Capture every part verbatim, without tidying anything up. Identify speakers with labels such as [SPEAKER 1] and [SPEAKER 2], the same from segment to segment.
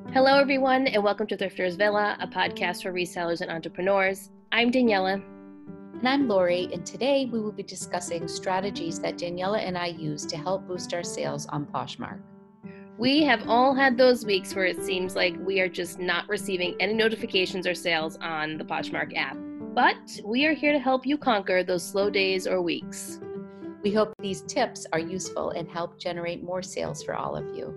[SPEAKER 1] Hello, everyone, and welcome to Thrifters Villa, a podcast for resellers and entrepreneurs. I'm Daniela.
[SPEAKER 2] And I'm Lori, and today we will be discussing strategies that Daniela and I use to help boost our sales on Poshmark.
[SPEAKER 1] We have all had those weeks where it seems like we are just not receiving any notifications or sales on the Poshmark app. But we are here to help you conquer those slow days or weeks.
[SPEAKER 2] We hope these tips are useful and help generate more sales for all of you.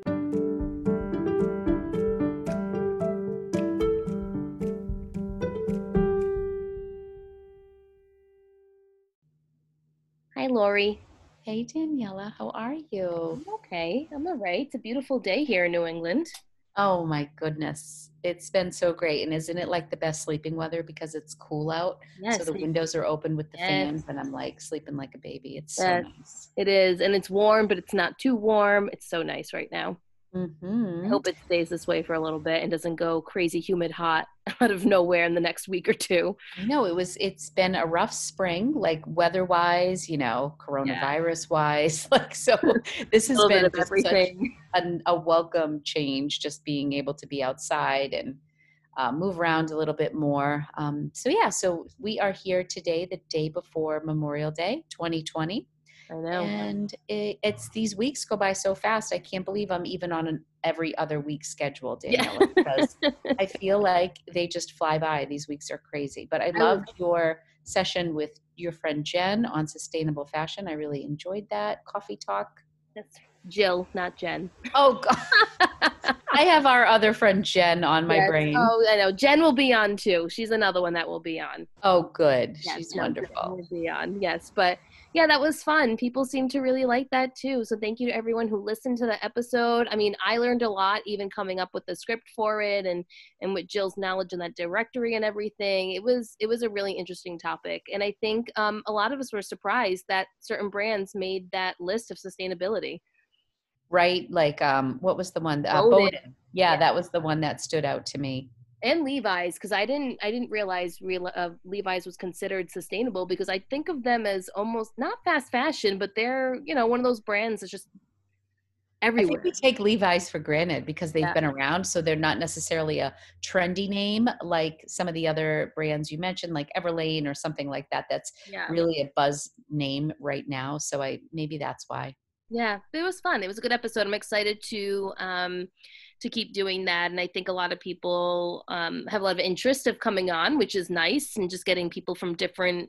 [SPEAKER 1] Hi, Lori.
[SPEAKER 2] Hey, Daniela, how are you?
[SPEAKER 1] I'm okay. I'm all right. It's a beautiful day here in New England.
[SPEAKER 2] Oh my goodness. It's been so great. And isn't it like the best sleeping weather because it's cool out?
[SPEAKER 1] Yes.
[SPEAKER 2] So the windows are open with the
[SPEAKER 1] yes.
[SPEAKER 2] fans and I'm like sleeping like a baby. It's
[SPEAKER 1] yes,
[SPEAKER 2] so nice.
[SPEAKER 1] It is. And it's warm, but it's not too warm. It's so nice right now.
[SPEAKER 2] Mm-hmm.
[SPEAKER 1] I hope it stays this way for a little bit and doesn't go crazy humid hot out of nowhere in the next week or two.
[SPEAKER 2] I know it was, it's been a rough spring, like weather wise, you know, coronavirus wise, yeah. like, so this has been just everything. such a, a welcome change, just being able to be outside and uh, move around a little bit more. Um, so yeah, so we are here today, the day before Memorial Day, twenty twenty.
[SPEAKER 1] I know.
[SPEAKER 2] And it, it's these weeks go by so fast. I can't believe I'm even on an every other week schedule, Daniela, yeah. because I feel like they just fly by. These weeks are crazy. But I loved your session with your friend Jen on sustainable fashion. I really enjoyed that coffee talk.
[SPEAKER 1] That's Jill, not Jen.
[SPEAKER 2] Oh, God. I have our other friend Jen on my
[SPEAKER 1] yes.
[SPEAKER 2] brain.
[SPEAKER 1] Oh, I know. Jen will be on too. She's another one that will be on.
[SPEAKER 2] Oh, good.
[SPEAKER 1] Yes,
[SPEAKER 2] She's
[SPEAKER 1] no,
[SPEAKER 2] wonderful.
[SPEAKER 1] Jen will be on. Yes, but yeah, that was fun. People seem to really like that too. So thank you to everyone who listened to the episode. I mean, I learned a lot, even coming up with the script for it, and and with Jill's knowledge in that directory and everything. It was it was a really interesting topic, and I think um, a lot of us were surprised that certain brands made that list of sustainability.
[SPEAKER 2] Right, like um, what was the one? Uh, Bowden. Yeah, yeah, that was the one that stood out to me.
[SPEAKER 1] And Levi's, because I didn't, I didn't realize real, uh, Levi's was considered sustainable, because I think of them as almost not fast fashion, but they're, you know, one of those brands that's just everywhere.
[SPEAKER 2] I think we take Levi's for granted because they've yeah. been around, so they're not necessarily a trendy name like some of the other brands you mentioned, like Everlane or something like that. That's yeah. really a buzz name right now. So I maybe that's why.
[SPEAKER 1] Yeah, it was fun. It was a good episode. I'm excited to um, to keep doing that. And I think a lot of people um, have a lot of interest of coming on, which is nice, and just getting people from different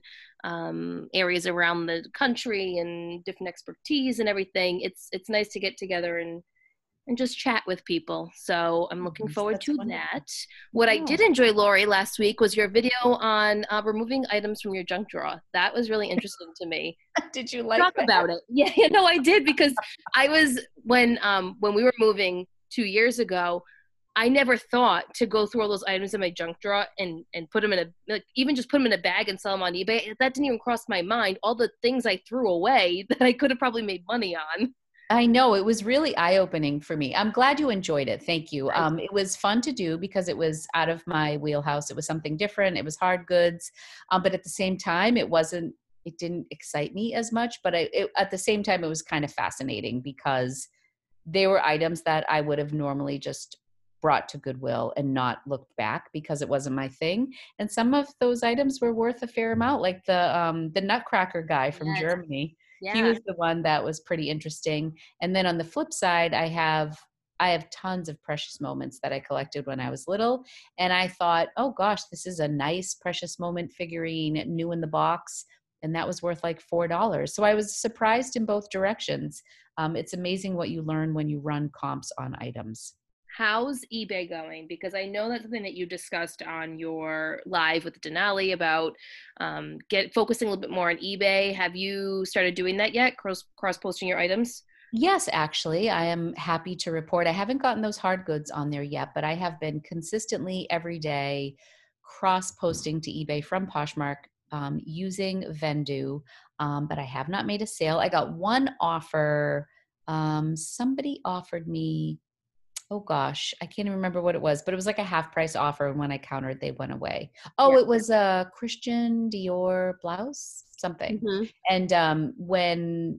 [SPEAKER 1] um, areas around the country and different expertise and everything. It's it's nice to get together and and just chat with people. So I'm looking forward
[SPEAKER 2] That's
[SPEAKER 1] to
[SPEAKER 2] wonderful.
[SPEAKER 1] that. What
[SPEAKER 2] yeah.
[SPEAKER 1] I did enjoy, Lori, last week was your video on uh, removing items from your junk drawer. That was really interesting to me.
[SPEAKER 2] Did you like
[SPEAKER 1] Talk
[SPEAKER 2] that?
[SPEAKER 1] about it? Yeah, yeah, no, I did, because I was, when um when we were moving two years ago, I never thought to go through all those items in my junk drawer and, and put them in a, like, even just put them in a bag and sell them on eBay. That didn't even cross my mind. All the things I threw away that I could have probably made money on.
[SPEAKER 2] I know, it was really eye-opening for me. I'm glad you enjoyed it. Thank you. Um, it was fun to do because it was out of my wheelhouse. It was something different. It was hard goods. Um, but at the same time, it wasn't, it didn't excite me as much. But I, it, at the same time, it was kind of fascinating because they were items that I would have normally just brought to Goodwill and not looked back because it wasn't my thing. And some of those items were worth a fair amount, like the um, the Nutcracker guy from yes. Germany. Yeah. He was the one that was pretty interesting. And then on the flip side, I have I have tons of precious moments that I collected when I was little. And I thought, oh gosh, this is a nice precious moment figurine, new in the box. And that was worth like four dollars. So I was surprised in both directions. Um, it's amazing what you learn when you run comps on items.
[SPEAKER 1] How's eBay going? Because I know that's something that you discussed on your live with Denali about um, get focusing a little bit more on eBay. Have you started doing that yet? Cross cross posting your items?
[SPEAKER 2] Yes, actually, I am happy to report. I haven't gotten those hard goods on there yet, but I have been consistently every day cross posting to eBay from Poshmark um, using Vendoo. Um, but I have not made a sale. I got one offer. Um, somebody offered me. Oh gosh, I can't even remember what it was, but it was like a half price offer. And when I countered, they went away. Oh, yeah. It was a Christian Dior blouse, something. Mm-hmm. And um, when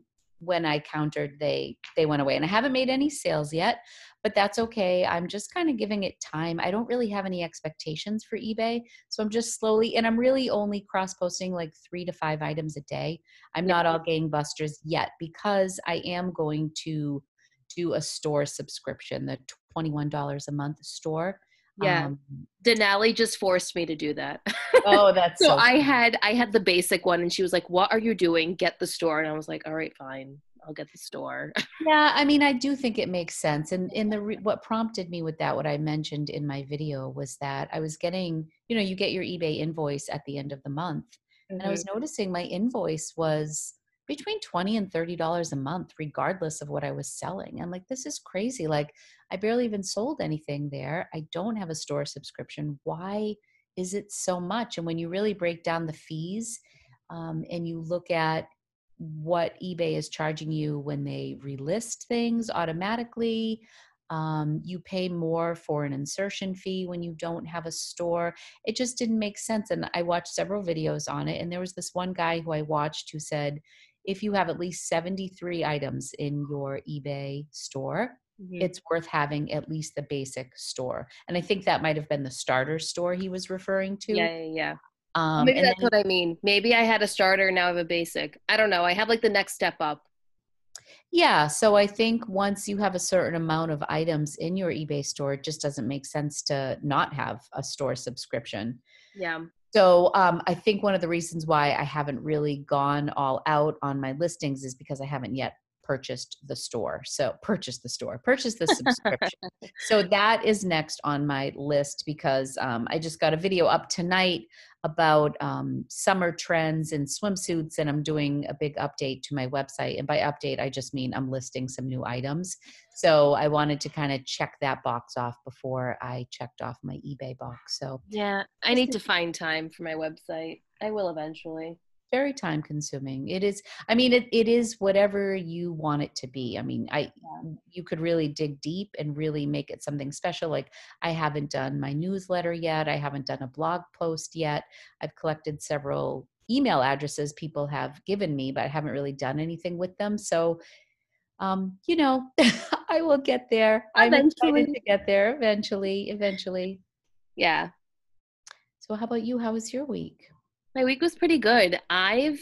[SPEAKER 2] when I countered, they they went away. And I haven't made any sales yet, but that's okay. I'm just kind of giving it time. I don't really have any expectations for eBay. So I'm just slowly, and I'm really only cross posting like three to five items a day. I'm
[SPEAKER 1] Yeah.
[SPEAKER 2] not all gangbusters yet because I am going to do a store subscription, the twenty-one dollars a month store.
[SPEAKER 1] Yeah.
[SPEAKER 2] Um,
[SPEAKER 1] Denali just forced me to do that.
[SPEAKER 2] oh, that's
[SPEAKER 1] So
[SPEAKER 2] so
[SPEAKER 1] I
[SPEAKER 2] funny.
[SPEAKER 1] had I had the basic one, and she was like, "What are you doing? Get the store." And I was like, "All right, fine. I'll get the store."
[SPEAKER 2] Yeah, I mean, I do think it makes sense. And in the re- what prompted me with that, what I mentioned in my video was that I was getting, you know, you get your eBay invoice at the end of the month, and I
[SPEAKER 1] Mhm.
[SPEAKER 2] was noticing my invoice was between twenty and thirty dollars a month, regardless of what I was selling. I'm like, this is crazy. Like, I barely even sold anything there. I don't have a store subscription. Why is it so much? And when you really break down the fees, um, and you look at what eBay is charging you when they relist things automatically. Um, you pay more for an insertion fee when you don't have a store. It just didn't make sense. And I watched several videos on it. And there was this one guy who I watched who said, if you have at least seventy-three items in your eBay store,
[SPEAKER 1] Mhm.
[SPEAKER 2] it's worth having at least the basic store. And I think that might have been the starter store he was referring
[SPEAKER 1] Yeah,
[SPEAKER 2] to.
[SPEAKER 1] yeah, yeah. Well,
[SPEAKER 2] Um,
[SPEAKER 1] maybe
[SPEAKER 2] and
[SPEAKER 1] that's
[SPEAKER 2] then
[SPEAKER 1] what I mean. Maybe I had a starter, now I have a basic. I don't know. I have like the next step up.
[SPEAKER 2] Yeah, so I think once you have a certain amount of items in your eBay store, it just doesn't make sense to not have a store subscription.
[SPEAKER 1] Yeah.
[SPEAKER 2] So um, I think one of the reasons why I haven't really gone all out on my listings is because I haven't yet purchased the store. So purchase the store, purchase the subscription. So that is next on my list because um, I just got a video up tonight about um, summer trends in swimsuits, and I'm doing a big update to my website. And by update, I just mean I'm listing some new items. So I wanted to kind of check that box off before I checked off my eBay box. So
[SPEAKER 1] Yeah, I
[SPEAKER 2] just
[SPEAKER 1] need to find time for my website. I will eventually.
[SPEAKER 2] very time consuming. It is, I mean, it, it is whatever you want it to be. I mean, I,
[SPEAKER 1] Yeah.
[SPEAKER 2] you could really dig deep and really make it something special. Like I haven't done my newsletter yet. I haven't done a blog post yet. I've collected several email addresses people have given me, but I haven't really done anything with them. So, um, you know, I will get there. I'm excited
[SPEAKER 1] Eventually.
[SPEAKER 2] to get there eventually, eventually.
[SPEAKER 1] Yeah.
[SPEAKER 2] So how about you? How was your week?
[SPEAKER 1] My week was pretty good. I've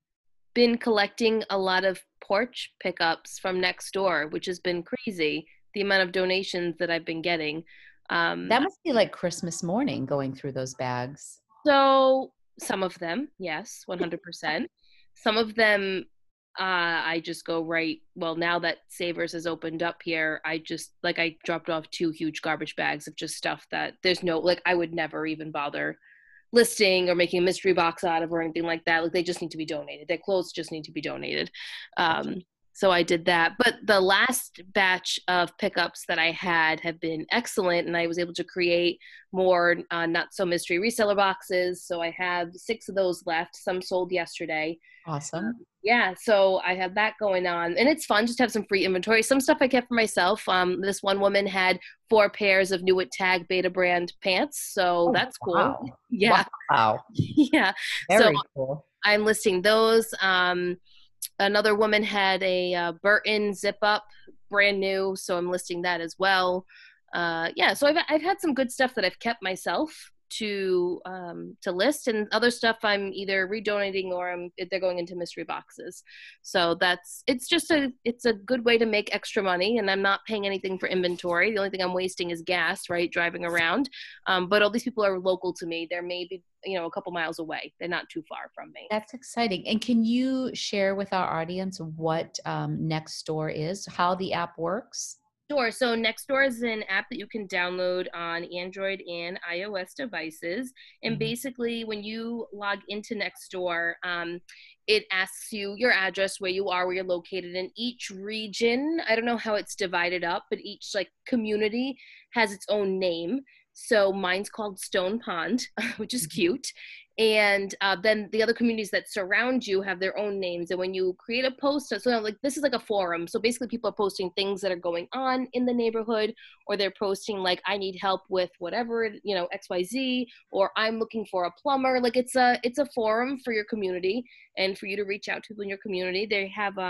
[SPEAKER 1] been collecting a lot of porch pickups from next door, which has been crazy. The amount of donations that I've been getting. Um,
[SPEAKER 2] That must be like Christmas morning going through those bags.
[SPEAKER 1] so some of them, yes, one hundred percent. Some of them, uh, I just go right. Well, now that Savers has opened up here, I just like I dropped off two huge garbage bags of just stuff that there's no like I would never even bother listing or making a mystery box out of or anything like that. Like they just need to be donated. Their clothes just need to be donated.
[SPEAKER 2] Gotcha.
[SPEAKER 1] Um, so I did that. But the last batch of pickups that I had have been excellent, and I was able to create more uh, not so mystery reseller boxes. So I have six of those left. Some sold yesterday.
[SPEAKER 2] Awesome.
[SPEAKER 1] Yeah, so I have that going on, and it's fun just to have some free inventory. Some stuff I kept for myself. Um, this one woman had four pairs of New It Tag Beta brand pants, so
[SPEAKER 2] Oh,
[SPEAKER 1] that's cool.
[SPEAKER 2] wow.
[SPEAKER 1] Yeah,
[SPEAKER 2] Wow.
[SPEAKER 1] yeah. So
[SPEAKER 2] Very cool.
[SPEAKER 1] I'm listing those. Um, another woman had a uh, Burton zip up, brand new, so I'm listing that as well. Uh, yeah, so I've I've had some good stuff that I've kept myself to um, to list, and other stuff I'm either redonating or I'm they're going into mystery boxes. So that's it's just a it's a good way to make extra money, and I'm not paying anything for inventory. The only thing I'm wasting is gas, right, driving around. Um, but all these people are local to me. They're maybe you know a couple miles away. They're not too far from me.
[SPEAKER 2] That's exciting. And can you share with our audience what um, Nextdoor is, how the app works?
[SPEAKER 1] Sure. So Nextdoor is an app that you can download on Android and iOS devices. And
[SPEAKER 2] Mhm.
[SPEAKER 1] basically, when you log into Nextdoor, um, it asks you your address, where you are, where you're located in each region. I don't know how it's divided up, but each like community has its own name. So mine's called Stone Pond, which is cute. And uh, then the other communities that surround you have their own names. And when you create a post, so like this is like a forum. So basically, people are posting things that are going on in the neighborhood, or they're posting like, "I need help with whatever, you know, X Y Z," or "I'm looking for a plumber." Like it's a it's a forum for your community and for you to reach out to people in your community. They have um,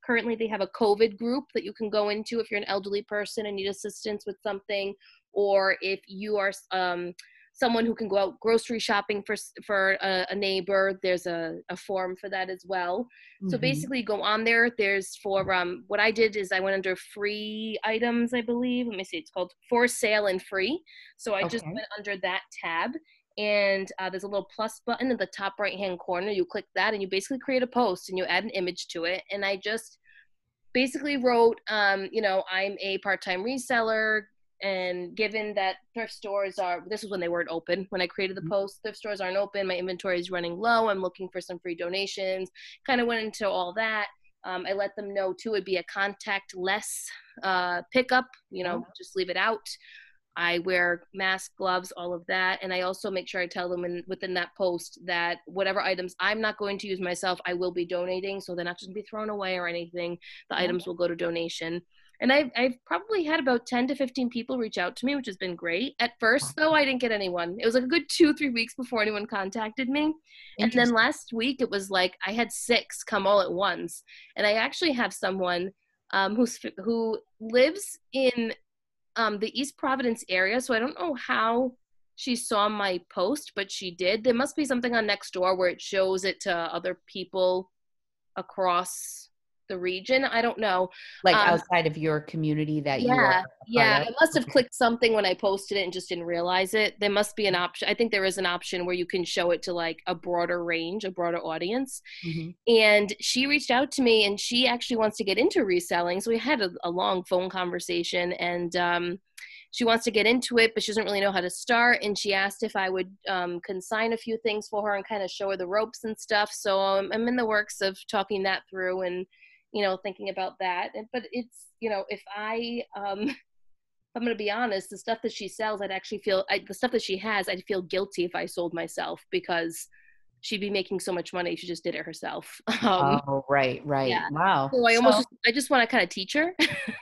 [SPEAKER 1] currently they have a COVID group that you can go into if you're an elderly person and need assistance with something, or if you are um, someone who can go out grocery shopping for for a, a neighbor, there's a, a form for that as well. So
[SPEAKER 2] Mm-hmm.
[SPEAKER 1] basically go on there. There's for, um, what I did is I went under free items, I believe. Let me see, it's called for sale and free. So I just
[SPEAKER 2] Okay.
[SPEAKER 1] went under that tab, and uh, there's a little plus button in the top right hand corner. You click that and you basically create a post and you add an image to it. And I just basically wrote, um, you know, I'm a part-time reseller, and given that thrift stores are, this is when they weren't open, when I created the post, thrift stores aren't open, my inventory is running low, I'm looking for some free donations, kind of went into all that. Um, I let them know too, it'd be a contact-less uh, pickup, you know,
[SPEAKER 2] Oh.
[SPEAKER 1] just leave it out. I wear mask, gloves, all of that. And I also make sure I tell them in, within that post that whatever items I'm not going to use myself, I will be donating. So they're not just gonna be thrown away or anything. The items will go to donation. And I've, I've probably had about ten to fifteen people reach out to me, which has been great. At first, though, I didn't get anyone. It was like a good two, three weeks before anyone contacted me. And then
[SPEAKER 2] Interesting.
[SPEAKER 1] last week, it was like I had six come all at once. And I actually have someone um, who's, who lives in um, the East Providence area. So I don't know how she saw my post, but she did. There must be something on Nextdoor where it shows it to other people across the region. I don't know.
[SPEAKER 2] Like
[SPEAKER 1] Um,
[SPEAKER 2] outside of your community that you are
[SPEAKER 1] yeah,
[SPEAKER 2] a part
[SPEAKER 1] yeah.
[SPEAKER 2] of?
[SPEAKER 1] I must have
[SPEAKER 2] Okay.
[SPEAKER 1] clicked something when I posted it and just didn't realize it. There must be an option. I think there is an option where you can show it to like a broader range, a broader audience.
[SPEAKER 2] Mm-hmm.
[SPEAKER 1] And she reached out to me and she actually wants to get into reselling. So we had a, a long phone conversation, and um, she wants to get into it, but she doesn't really know how to start. And she asked if I would um, consign a few things for her and kind of show her the ropes and stuff. So um, I'm in the works of talking that through and, you know, thinking about that. And, but it's, you know, if I, um, if I'm going to be honest, the stuff that she sells, I'd actually feel, I, the stuff that she has, I'd feel guilty if I sold myself, because she'd be making so much money if she just did it herself. Um,
[SPEAKER 2] Oh, right, right.
[SPEAKER 1] yeah.
[SPEAKER 2] Wow.
[SPEAKER 1] So I almost
[SPEAKER 2] So,
[SPEAKER 1] just, I just want to kind of teach her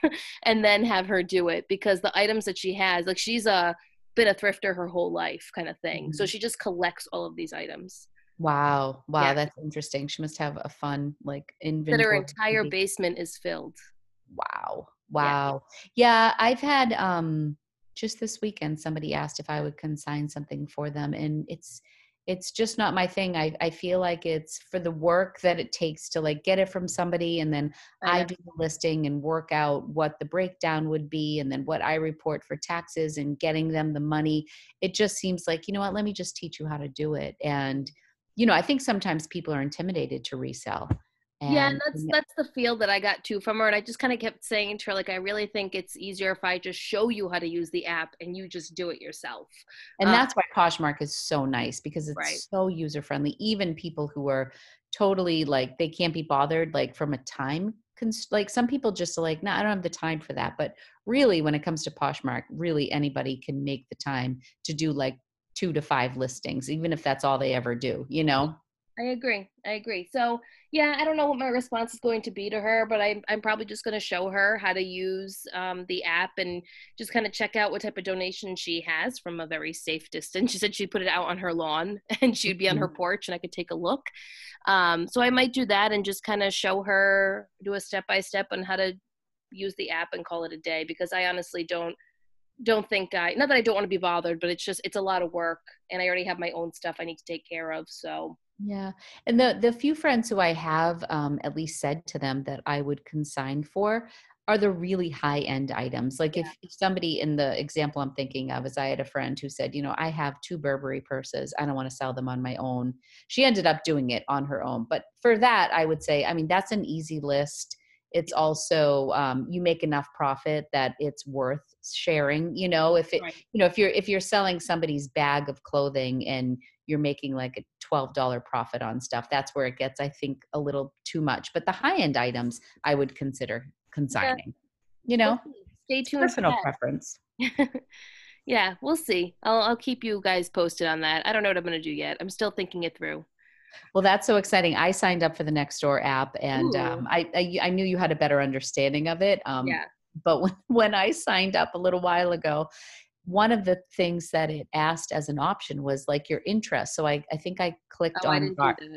[SPEAKER 1] and then have her do it, because the items that she has, like she's a been a thrifter her whole life kind of thing. So
[SPEAKER 2] mhm.
[SPEAKER 1] she just collects all of these items.
[SPEAKER 2] Wow. Wow,
[SPEAKER 1] Yeah.
[SPEAKER 2] that's interesting. She must have a fun like
[SPEAKER 1] That her
[SPEAKER 2] inventory.
[SPEAKER 1] entire basement is filled.
[SPEAKER 2] Wow.
[SPEAKER 1] Yeah.
[SPEAKER 2] Wow. Yeah, I've had um just this weekend somebody asked if I would consign something for them, and it's it's just not my thing. I I feel like it's for the work that it takes to like get it from somebody, and then
[SPEAKER 1] I
[SPEAKER 2] I
[SPEAKER 1] know.
[SPEAKER 2] do the listing and work out what the breakdown would be and then what I report for taxes and getting them the money. It just seems like, you know what, let me just teach you how to do it. And you know, I think sometimes people are intimidated to resell.
[SPEAKER 1] Yeah, and
[SPEAKER 2] And
[SPEAKER 1] that's that's the feel that I got too from her. And I just kind of kept saying to her, like, I really think it's easier if I just show you how to use the app and you just do it yourself.
[SPEAKER 2] And
[SPEAKER 1] Uh,
[SPEAKER 2] that's why Poshmark is so nice, because
[SPEAKER 1] right.
[SPEAKER 2] it's so user friendly. Even people who are totally like they can't be bothered, like from a time cons- like some people just are like, no, nah, I don't have the time for that. But really, when it comes to Poshmark, really anybody can make the time to do like two to five listings, even if that's all they ever do, you know?
[SPEAKER 1] I agree. I agree. So yeah, I don't know what my response is going to be to her, but I'm I'm probably just going to show her how to use um, the app and just kind of check out what type of donation she has from a very safe distance. She said she'd put it out on her lawn and she'd be on her
[SPEAKER 2] Mhm.
[SPEAKER 1] porch and I could take a look. Um, so I might do that and just kind of show her, do a step by step on how to use the app and call it a day, because I honestly don't don't think I, not that I don't want to be bothered, but it's just it's a lot of work and I already have my own stuff I need to take care of. So
[SPEAKER 2] Yeah. And the the few friends who I have um, at least said to them that I would consign for are the really high end items. Like
[SPEAKER 1] yeah.
[SPEAKER 2] if, if somebody in the example I'm thinking of is I had a friend who said, you know, I have two Burberry purses. I don't want to sell them on my own. She ended up doing it on her own. But for that, I would say, I mean, that's an easy list. It's also um, you make enough profit that it's worth sharing. You know, if it,
[SPEAKER 1] Right.
[SPEAKER 2] you know, if you're if you're selling somebody's bag of clothing and you're making like a twelve dollars profit on stuff, that's where it gets, I think, a little too much. But the high end items I would consider
[SPEAKER 1] Yeah.
[SPEAKER 2] consigning. You
[SPEAKER 1] We'll
[SPEAKER 2] know,
[SPEAKER 1] see. Stay
[SPEAKER 2] it's
[SPEAKER 1] tuned for
[SPEAKER 2] personal preference.
[SPEAKER 1] that. Yeah, we'll see. I'll I'll keep you guys posted on that. I don't know what I'm gonna do yet. I'm still thinking it through.
[SPEAKER 2] Well, that's so exciting. I signed up for the Nextdoor app, and
[SPEAKER 1] Ooh.
[SPEAKER 2] um, I, I I knew you had a better understanding of it. Um,
[SPEAKER 1] Yeah.
[SPEAKER 2] but when when I signed up a little while ago, one of the things that it asked as an option was like your interest. So I I think I clicked
[SPEAKER 1] Oh, I
[SPEAKER 2] on
[SPEAKER 1] didn't do
[SPEAKER 2] gar-
[SPEAKER 1] that.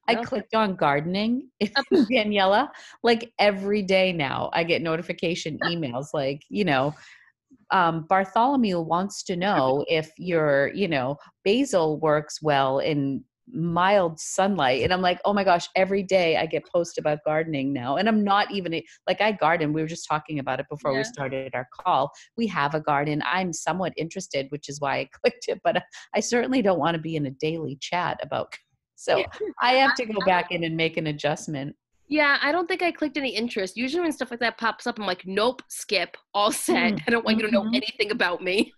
[SPEAKER 2] I
[SPEAKER 1] Okay.
[SPEAKER 2] clicked on gardening in Daniela. Like every day now, I get notification emails like, you know, um, Bartholomew wants to know if your, you know, basil works well in mild sunlight. And I'm like, oh my gosh, every day I get posts about gardening now. And I'm not even a- like I garden. We were just talking about it before we
[SPEAKER 1] Yeah.
[SPEAKER 2] started our call. We have a garden. I'm somewhat interested, which is why I clicked it, but I certainly don't want to be in a daily chat about. So I have to go back in and make an adjustment.
[SPEAKER 1] Yeah, I don't think I clicked any interest. Usually when stuff like that pops up, I'm like, nope, skip, all set.
[SPEAKER 2] Mm,
[SPEAKER 1] I don't want you to know
[SPEAKER 2] mhm.
[SPEAKER 1] anything about me.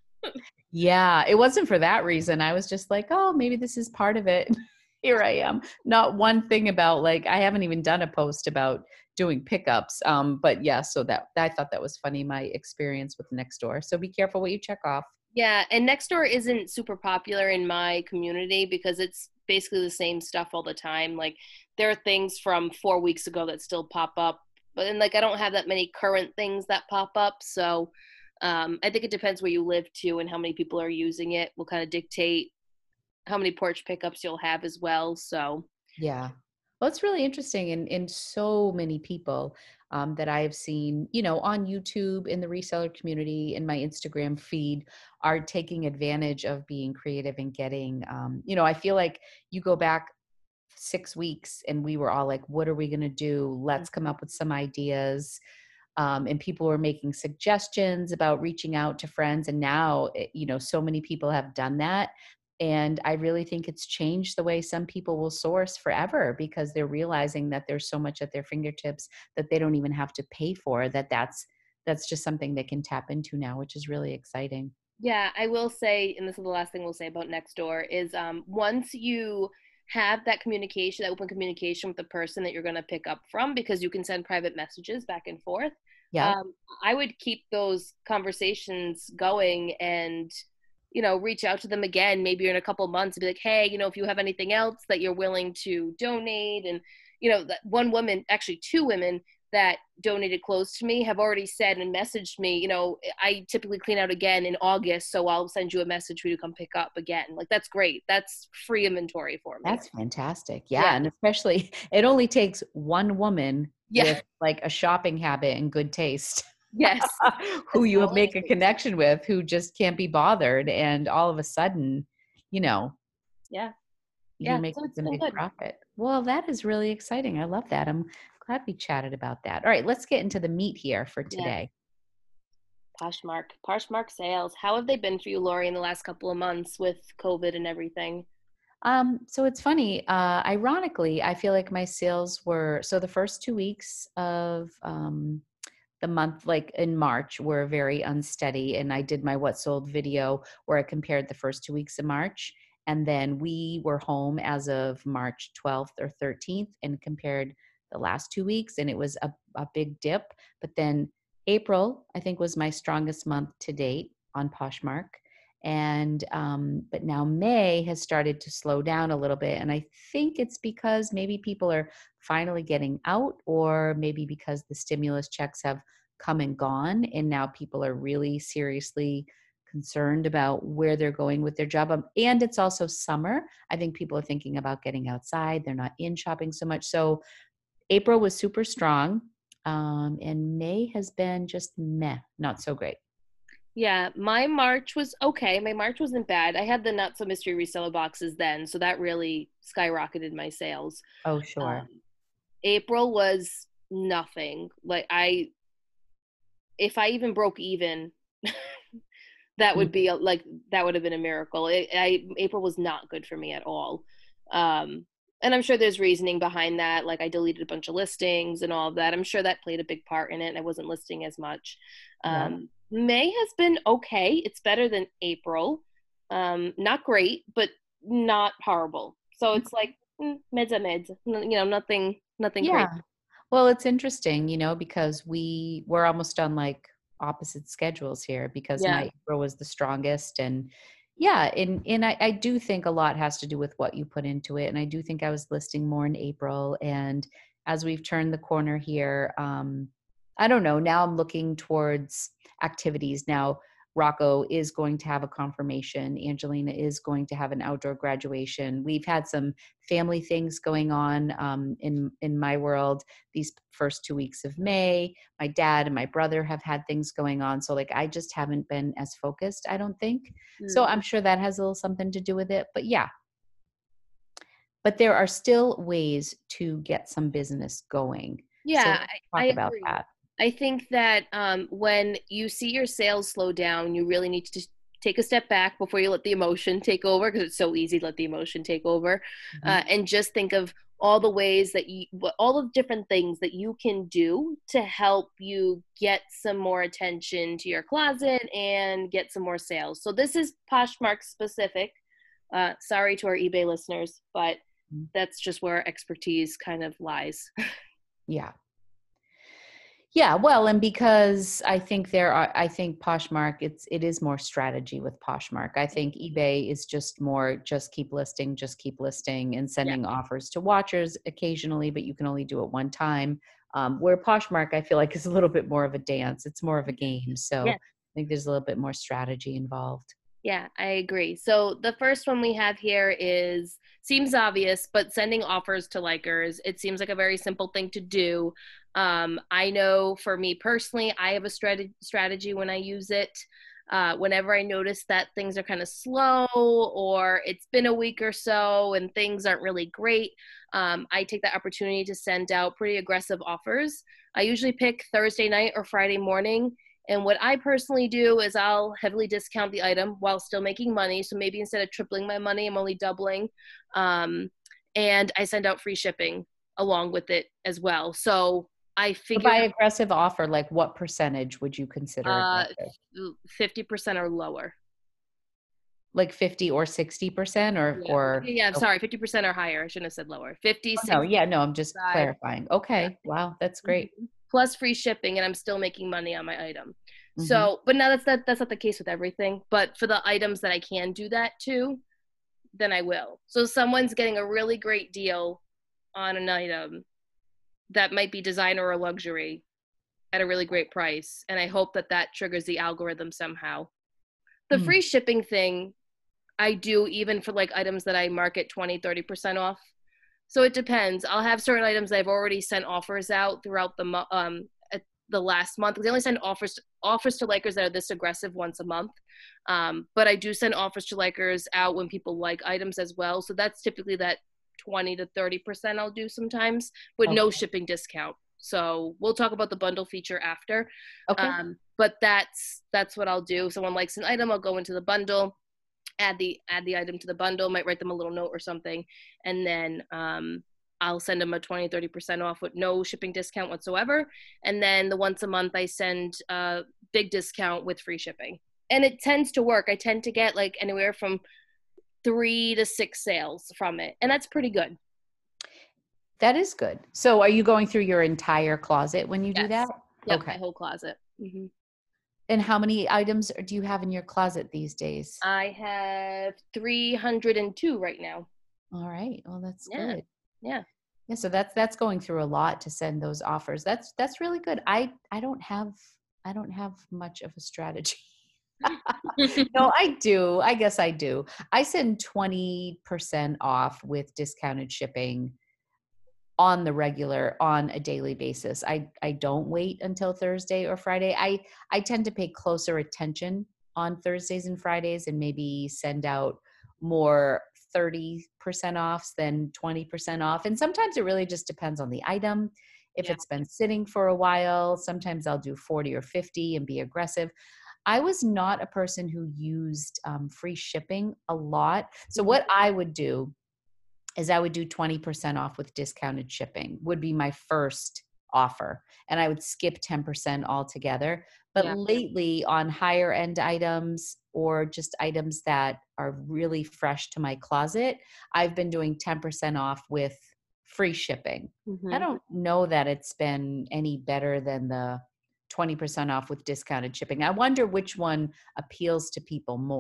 [SPEAKER 2] Yeah, it wasn't for that reason. I was just like, oh, maybe this is part of it. Here I am. Not one thing about like I haven't even done a post about doing pickups. Um, but yeah, so that I thought that was funny, my experience with Nextdoor. So be careful what you check off.
[SPEAKER 1] Yeah, and Nextdoor isn't super popular in my community because it's basically the same stuff all the time. Like there are things from four weeks ago that still pop up, but then like I don't have that many current things that pop up. So um, I think it depends where you live too and how many people are using it will kind of dictate how many porch pickups you'll have as well. So
[SPEAKER 2] Yeah. Well, it's really interesting. And in so many people um, that I have seen, you know, on YouTube, in the reseller community, in my Instagram feed, are taking advantage of being creative and getting, um, you know, I feel like you go back six weeks and we were all like, what are we going to do? Let's come up with some ideas. Um, and people were making suggestions about reaching out to friends. And now, it- you know, so many people have done that. And I really think it's changed the way some people will source forever because they're realizing that there's so much at their fingertips that they don't even have to pay for, that that's that's just something they can tap into now, which is really exciting.
[SPEAKER 1] yeah, I will say, and this is the last thing we'll say about Nextdoor, is um, once you have that communication, that open communication with the person that you're going to pick up from, because you can send private messages back and forth.
[SPEAKER 2] Yeah.
[SPEAKER 1] Um, I would keep those conversations going and, you know, reach out to them again, maybe in a couple months, and be like, hey, you know, if you have anything else that you're willing to donate. And, you know, that one woman, actually two women, that donated clothes to me have already said and messaged me, you know, I typically clean out again in August, so I'll send you a message for you to come pick up again. Like, that's great. That's free inventory for me.
[SPEAKER 2] That's fantastic.
[SPEAKER 1] Yeah.
[SPEAKER 2] Yeah, and especially it only takes one woman
[SPEAKER 1] Yeah.
[SPEAKER 2] with like a shopping habit and good taste
[SPEAKER 1] Yes.
[SPEAKER 2] who
[SPEAKER 1] That's
[SPEAKER 2] you
[SPEAKER 1] all
[SPEAKER 2] make
[SPEAKER 1] it
[SPEAKER 2] a
[SPEAKER 1] takes.
[SPEAKER 2] connection with, who just can't be bothered, and all of a sudden, you know,
[SPEAKER 1] Yeah.
[SPEAKER 2] you're
[SPEAKER 1] Yeah. So
[SPEAKER 2] making
[SPEAKER 1] it's
[SPEAKER 2] some
[SPEAKER 1] been
[SPEAKER 2] big
[SPEAKER 1] good.
[SPEAKER 2] profit. Well, that is really exciting. I love that. I'm glad we chatted about that. All right, let's get into the meat here for
[SPEAKER 1] Yeah.
[SPEAKER 2] today.
[SPEAKER 1] Poshmark. Poshmark sales. How have they been for you, Lori, in the last couple of months with COVID and everything?
[SPEAKER 2] Um, so it's funny. Uh, ironically, I feel like my sales were so the first two weeks of um, the month, like in March, were very unsteady. And I did my what sold video where I compared the first two weeks of March. And then we were home as of March twelfth or thirteenth and compared the last two weeks. And it was a, a big dip. But then April, I think, was my strongest month to date on Poshmark. And um, but now May has started to slow down a little bit. And I think it's because maybe people are finally getting out, or maybe because the stimulus checks have come and gone and now people are really seriously concerned about where they're going with their job. Um, and it's also summer. I think people are thinking about getting outside. They're not in shopping so much. So April was super strong. Um, and May has been just meh, not so great.
[SPEAKER 1] Yeah, my March was okay. My March wasn't bad. I had the Not So Mystery reseller boxes then, so that really skyrocketed my sales.
[SPEAKER 2] Oh, sure.
[SPEAKER 1] Um, April was nothing. Like I, if I even broke even, that
[SPEAKER 2] Mm,
[SPEAKER 1] would be a, like that would have been a miracle. It, I April was not good for me at all. Um, and I'm sure there's reasoning behind that. Like I deleted a bunch of listings and all of that. I'm sure that played a big part in it. And I wasn't listing as much.
[SPEAKER 2] yeah.
[SPEAKER 1] Um, May has been okay. It's better than April. Um, not great, but not horrible. So it's like mm, meds are meds. You know, nothing, nothing
[SPEAKER 2] Yeah.
[SPEAKER 1] great.
[SPEAKER 2] Well, it's interesting, you know, because we we're almost on like opposite schedules here because
[SPEAKER 1] Yeah.
[SPEAKER 2] my April was the strongest. And yeah, and and I, I do think a lot has to do with what you put into it. And I do think I was listing more in April. And as we've turned the corner here, um, I don't know, now I'm looking towards activities. Now, Rocco is going to have a confirmation. Angelina is going to have an outdoor graduation. We've had some family things going on um, in, in my world these first two weeks of May. My dad and my brother have had things going on. So like, I just haven't been as focused, I don't think. So
[SPEAKER 1] Mm.
[SPEAKER 2] I'm sure that has a little something to do with it, but yeah. But there are still ways to get some business going. So
[SPEAKER 1] Yeah,
[SPEAKER 2] let's
[SPEAKER 1] I, I
[SPEAKER 2] talk about
[SPEAKER 1] agree.
[SPEAKER 2] that.
[SPEAKER 1] I think that um, when you see your sales slow down, you really need to take a step back before you let the emotion take over, because it's so easy to let the emotion take over,
[SPEAKER 2] Mm-hmm.
[SPEAKER 1] uh, and just think of all the ways that you, all the different things that you can do to help you get some more attention to your closet and get some more sales. So this is Poshmark specific. Uh, sorry to our eBay listeners, but
[SPEAKER 2] Mm-hmm.
[SPEAKER 1] that's just where our expertise kind of lies.
[SPEAKER 2] Yeah. Yeah, well, and because I think there are, I think Poshmark, it's, it is more strategy with Poshmark. I think eBay is just more, just keep listing, just keep listing and sending
[SPEAKER 1] Yeah.
[SPEAKER 2] offers to watchers occasionally, but you can only do it one time. Um, where Poshmark, I feel like is a little bit more of a dance. It's more of a game. So
[SPEAKER 1] Yeah.
[SPEAKER 2] I think there's a little bit more strategy involved.
[SPEAKER 1] Yeah, I agree. So the first one we have here is, seems obvious, but sending offers to likers. It seems like a very simple thing to do. Um, I know for me personally, I have a strat- strategy when I use it. Uh, whenever I notice that things are kind of slow or it's been a week or so and things aren't really great, um, I take that opportunity to send out pretty aggressive offers. I usually pick Thursday night or Friday morning. And what I personally do is I'll heavily discount the item while still making money. So maybe instead of tripling my money, I'm only doubling. Um, and I send out free shipping along with it as well. So I
[SPEAKER 2] So
[SPEAKER 1] figure
[SPEAKER 2] by aggressive offer, like what percentage would you consider
[SPEAKER 1] uh,
[SPEAKER 2] aggressive?
[SPEAKER 1] fifty percent or lower.
[SPEAKER 2] Like fifty or sixty percent or,
[SPEAKER 1] Yeah,
[SPEAKER 2] or,
[SPEAKER 1] yeah, I'm
[SPEAKER 2] oh,
[SPEAKER 1] sorry, fifty percent or higher. I shouldn't have said lower. fifty,
[SPEAKER 2] no,
[SPEAKER 1] sixty,
[SPEAKER 2] yeah, no, I'm just
[SPEAKER 1] five.
[SPEAKER 2] clarifying. Okay. Wow. That's great.
[SPEAKER 1] Mhm. Plus free shipping, and I'm still making money on my item.
[SPEAKER 2] Mm-hmm.
[SPEAKER 1] So, but now that's that that's not the case with everything. But for the items that I can do that to, then I will. So someone's getting a really great deal on an item that might be designer or luxury at a really great price, and I hope that that triggers the algorithm somehow. The
[SPEAKER 2] Mm.
[SPEAKER 1] free shipping thing I do even for like items that I market twenty, thirty percent off. So it depends. I'll have certain items that I've already sent offers out throughout the mo- um at the last month. They only send offers offers to likers that are this aggressive once a month. Um, but I do send offers to likers out when people like items as well. So that's typically that twenty to thirty percent I'll do sometimes with
[SPEAKER 2] Okay.
[SPEAKER 1] no shipping discount. So we'll talk about the bundle feature after.
[SPEAKER 2] Okay.
[SPEAKER 1] Um, but that's that's what I'll do. If someone likes an item, I'll go into the bundle, add the add the item to the bundle, might write them a little note or something, and then um, I'll send them a twenty, thirty percent off with no shipping discount whatsoever. And then the once a month I send a big discount with free shipping. And it tends to work. I tend to get like anywhere from three to six sales from it. And that's pretty good.
[SPEAKER 2] That is good. So are you going through your entire closet when you do that?
[SPEAKER 1] Yes. Yep,
[SPEAKER 2] Okay.
[SPEAKER 1] my whole closet. Mm-hmm.
[SPEAKER 2] And how many items do you have in your closet these days?
[SPEAKER 1] I have three hundred two right now.
[SPEAKER 2] All right. Well, that's
[SPEAKER 1] Yeah.
[SPEAKER 2] good.
[SPEAKER 1] Yeah.
[SPEAKER 2] Yeah. So that's, that's going through a lot to send those offers. That's, that's really good. I, I don't have, I don't have much of a strategy. No, I do. I guess I do. I send twenty percent off with discounted shipping on the regular, on a daily basis. I, I don't wait until Thursday or Friday. I, I tend to pay closer attention on Thursdays and Fridays and maybe send out more thirty percent offs than twenty percent off. And sometimes it really just depends on the item. If
[SPEAKER 1] Yeah.
[SPEAKER 2] it's been sitting for a while, sometimes I'll do forty or fifty and be aggressive. I was not a person who used um, free shipping a lot. So what I would do is I would do twenty percent off with discounted shipping would be my first offer. And I would skip ten percent altogether. But
[SPEAKER 1] Yeah.
[SPEAKER 2] lately on higher end items or just items that are really fresh to my closet, I've been doing ten percent off with free shipping.
[SPEAKER 1] Mm-hmm.
[SPEAKER 2] I don't know that it's been any better than the twenty percent off with discounted shipping. I wonder which one appeals to people more.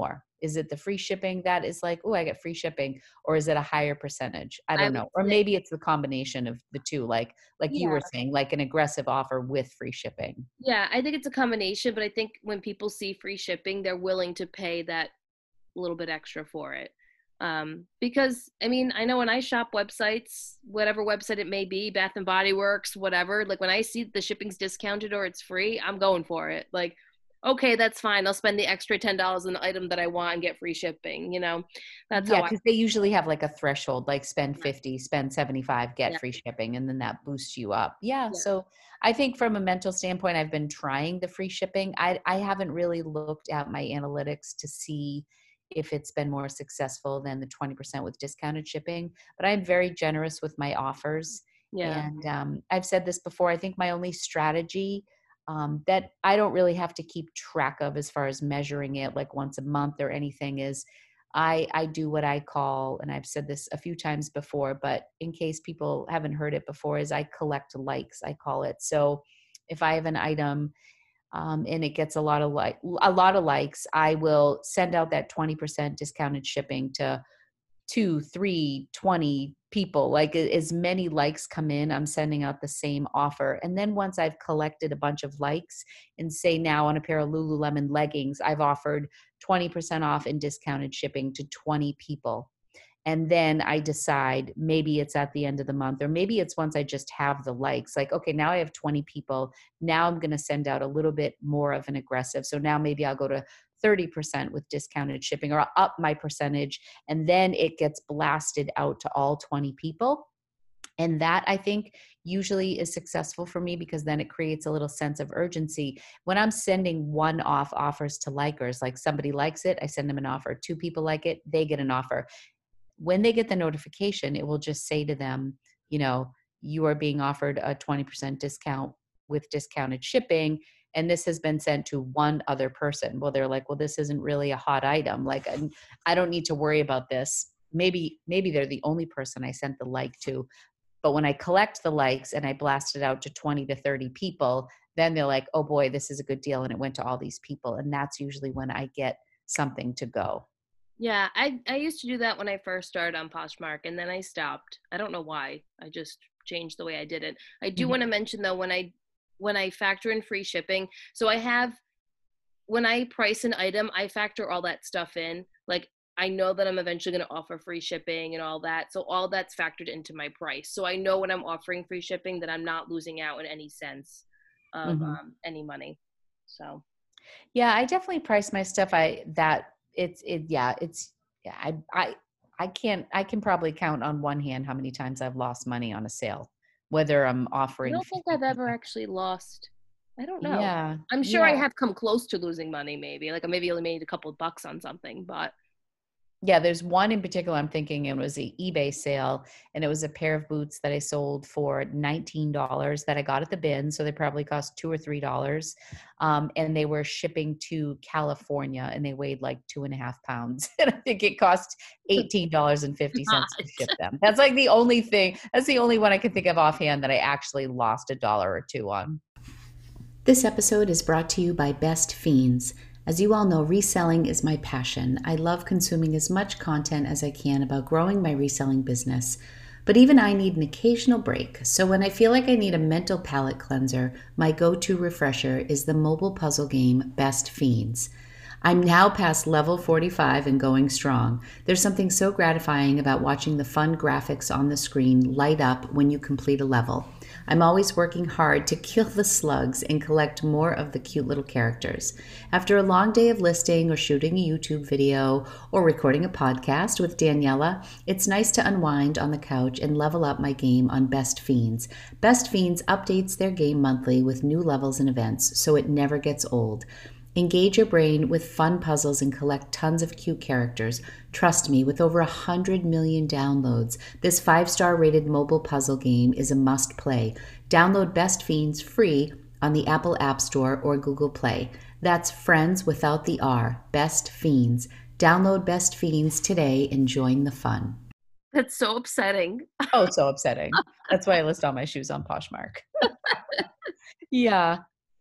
[SPEAKER 2] Is it the free shipping that is like, oh, I get free shipping, or is it a higher percentage? I
[SPEAKER 1] I
[SPEAKER 2] don't
[SPEAKER 1] would
[SPEAKER 2] know. Or
[SPEAKER 1] say,
[SPEAKER 2] maybe it's the combination of the two, like like you
[SPEAKER 1] yeah,
[SPEAKER 2] were saying, like an aggressive offer with free shipping.
[SPEAKER 1] yeah, I think it's a combination, but I think when people see free shipping, they're willing to pay that little bit extra for it. Um, because I mean, I know when I shop websites, whatever website it may be, Bath and Body Works, whatever, like when I see the shipping's discounted or it's free, I'm going for it. Like, okay, that's fine. I'll spend the extra ten dollars on the item that I want and get free shipping, you know. That's
[SPEAKER 2] Yeah,
[SPEAKER 1] how I
[SPEAKER 2] because they usually have like a threshold, like spend
[SPEAKER 1] yeah,
[SPEAKER 2] fifty, spend seventy-five, get
[SPEAKER 1] yeah,
[SPEAKER 2] free shipping, and then that boosts you up. Yeah.
[SPEAKER 1] yeah.
[SPEAKER 2] So I think from a mental standpoint, I've been trying the free shipping. I I haven't really looked at my analytics to see if it's been more successful than the twenty percent with discounted shipping, but I'm very generous with my offers.
[SPEAKER 1] Yeah.
[SPEAKER 2] And um, I've said this before, I think my only strategy um, that I don't really have to keep track of as far as measuring it like once a month or anything is I I do what I call, and I've said this a few times before, but in case people haven't heard it before, is I collect likes, I call it. So if I have an item um, and it gets a lot of like a lot of likes, I will send out that twenty percent discounted shipping to two, three, twenty people. Like a- as many likes come in, I'm sending out the same offer. And then once I've collected a bunch of likes and say now on a pair of Lululemon leggings, I've offered twenty percent off and discounted shipping to twenty people. And then I decide maybe it's at the end of the month, or maybe it's once I just have the likes, like, okay, now I have twenty people. Now I'm going to send out a little bit more of an aggressive. So now maybe I'll go to thirty percent with discounted shipping, or I'll up my percentage. And then it gets blasted out to all twenty people. And that I think usually is successful for me because then it creates a little sense of urgency. When I'm sending one off offers to likers, like somebody likes it, I send them an offer. Two people like it, they get an offer. When they get the notification, it will just say to them, you know, you are being offered a twenty percent discount with discounted shipping. And this has been sent to one other person. Well, they're like, well, this isn't really a hot item. Like, I, I don't need to worry about this. Maybe, maybe they're the only person I sent the like to. But when I collect the likes and I blast it out to twenty to thirty people, then they're like, oh boy, this is a good deal. And it went to all these people. And that's usually when I get something to go.
[SPEAKER 1] Yeah, I I used to do that when I first started on Poshmark, and then I stopped. I don't know why. I just changed the way I did it. I do
[SPEAKER 2] Mhm.
[SPEAKER 1] want to mention though, when I when I factor in free shipping, so I have when I price an item, I factor all that stuff in. Like I know that I'm eventually going to offer free shipping and all that, so all that's factored into my price. So I know when I'm offering free shipping that I'm not losing out in any sense of
[SPEAKER 2] Mhm.
[SPEAKER 1] um, any money. So
[SPEAKER 2] Yeah, I definitely price my stuff. I that it's it yeah, it's yeah, I I I can't I can probably count on one hand how many times I've lost money on a sale, whether I'm
[SPEAKER 1] I
[SPEAKER 2] offering
[SPEAKER 1] don't think I've ever
[SPEAKER 2] fifty percent.
[SPEAKER 1] actually lost. I don't know.
[SPEAKER 2] Yeah.
[SPEAKER 1] I'm sure I
[SPEAKER 2] Yeah.
[SPEAKER 1] have come close to losing money, maybe. Like I maybe only made a couple of bucks on something, but
[SPEAKER 2] Yeah, there's one in particular I'm thinking it was an eBay sale, and it was a pair of boots that I sold for nineteen dollars that I got at the bin, so they probably cost two or three dollars, um, and they were shipping to California, and they weighed like two and a half pounds, and I think it cost eighteen dollars and fifty cents to
[SPEAKER 1] not.
[SPEAKER 2] ship them. That's like the only thing. That's the only one I can think of offhand that I actually lost a dollar or two on. This episode is brought to you by Best Fiends. As you all know, reselling is my passion. I love consuming as much content as I can about growing my reselling business. But even I need an occasional break. So when I feel like I need a mental palate cleanser, my go-to refresher is the mobile puzzle game Best Fiends. I'm now past level forty-five and going strong. There's something so gratifying about watching the fun graphics on the screen light up when you complete a level. I'm always working hard to kill the slugs and collect more of the cute little characters. After a long day of listing or shooting a YouTube video or recording a podcast with Daniela, it's nice to unwind on the couch and level up my game on Best Fiends. Best Fiends updates their game monthly with new levels and events, so it never gets old. Engage your brain with fun puzzles and collect tons of cute characters. Trust me, with over one hundred million downloads, this five-star rated mobile puzzle game is a must-play. Download Best Fiends free on the Apple App Store or Google Play. That's friends without the R, Best Fiends. Download Best Fiends today and join the fun.
[SPEAKER 1] That's so upsetting.
[SPEAKER 2] Oh, so upsetting. That's why I list all my shoes on Poshmark. Yeah.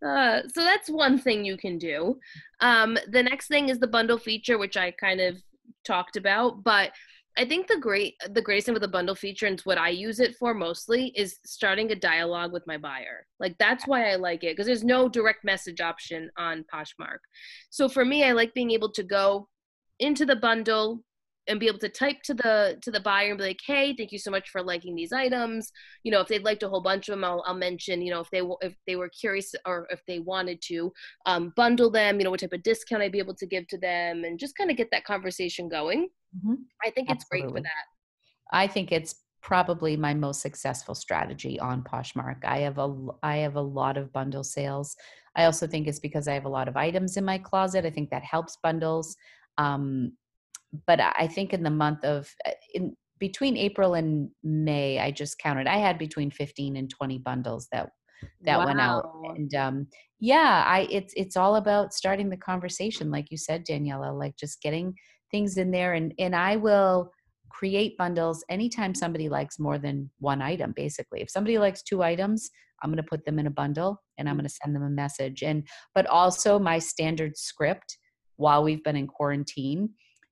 [SPEAKER 1] Uh, so that's one thing you can do. Um, the next thing is the bundle feature, which I kind of talked about, but I think the great the greatest thing with the bundle feature and it's what I use it for mostly is starting a dialogue with my buyer. Like that's why I like it because there's no direct message option on Poshmark. So for me, I like being able to go into the bundle and be able to type to the to the buyer and be like, hey, thank you so much for liking these items. You know, if they'd liked a whole bunch of them, I'll, I'll mention, you know, if they if they were curious or if they wanted to um, bundle them, you know, what type of discount I'd be able to give to them and just kind of get that conversation going.
[SPEAKER 2] Mhm.
[SPEAKER 1] I think it's great for
[SPEAKER 2] Absolutely.
[SPEAKER 1] that.
[SPEAKER 2] I think it's probably my most successful strategy on Poshmark. I have a l- I have a lot of bundle sales. I also think it's because I have a lot of items in my closet. I think that helps bundles. Um, but I I think in the month of uh, in between April and May, I just counted. I had between fifteen and twenty bundles that that went out.
[SPEAKER 1] Wow.
[SPEAKER 2] And um, yeah, I it's it's all about starting the conversation, like you said, Daniela, like just getting things in there. And and I will create bundles anytime somebody likes more than one item, basically. If somebody likes two items, I'm going to put them in a bundle and I'm going to send them a message. And but also my standard script while we've been in quarantine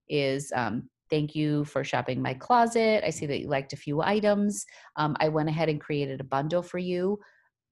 [SPEAKER 2] is um, thank you for shopping my closet. I see that you liked a few items. Um, I went ahead and created a bundle for you.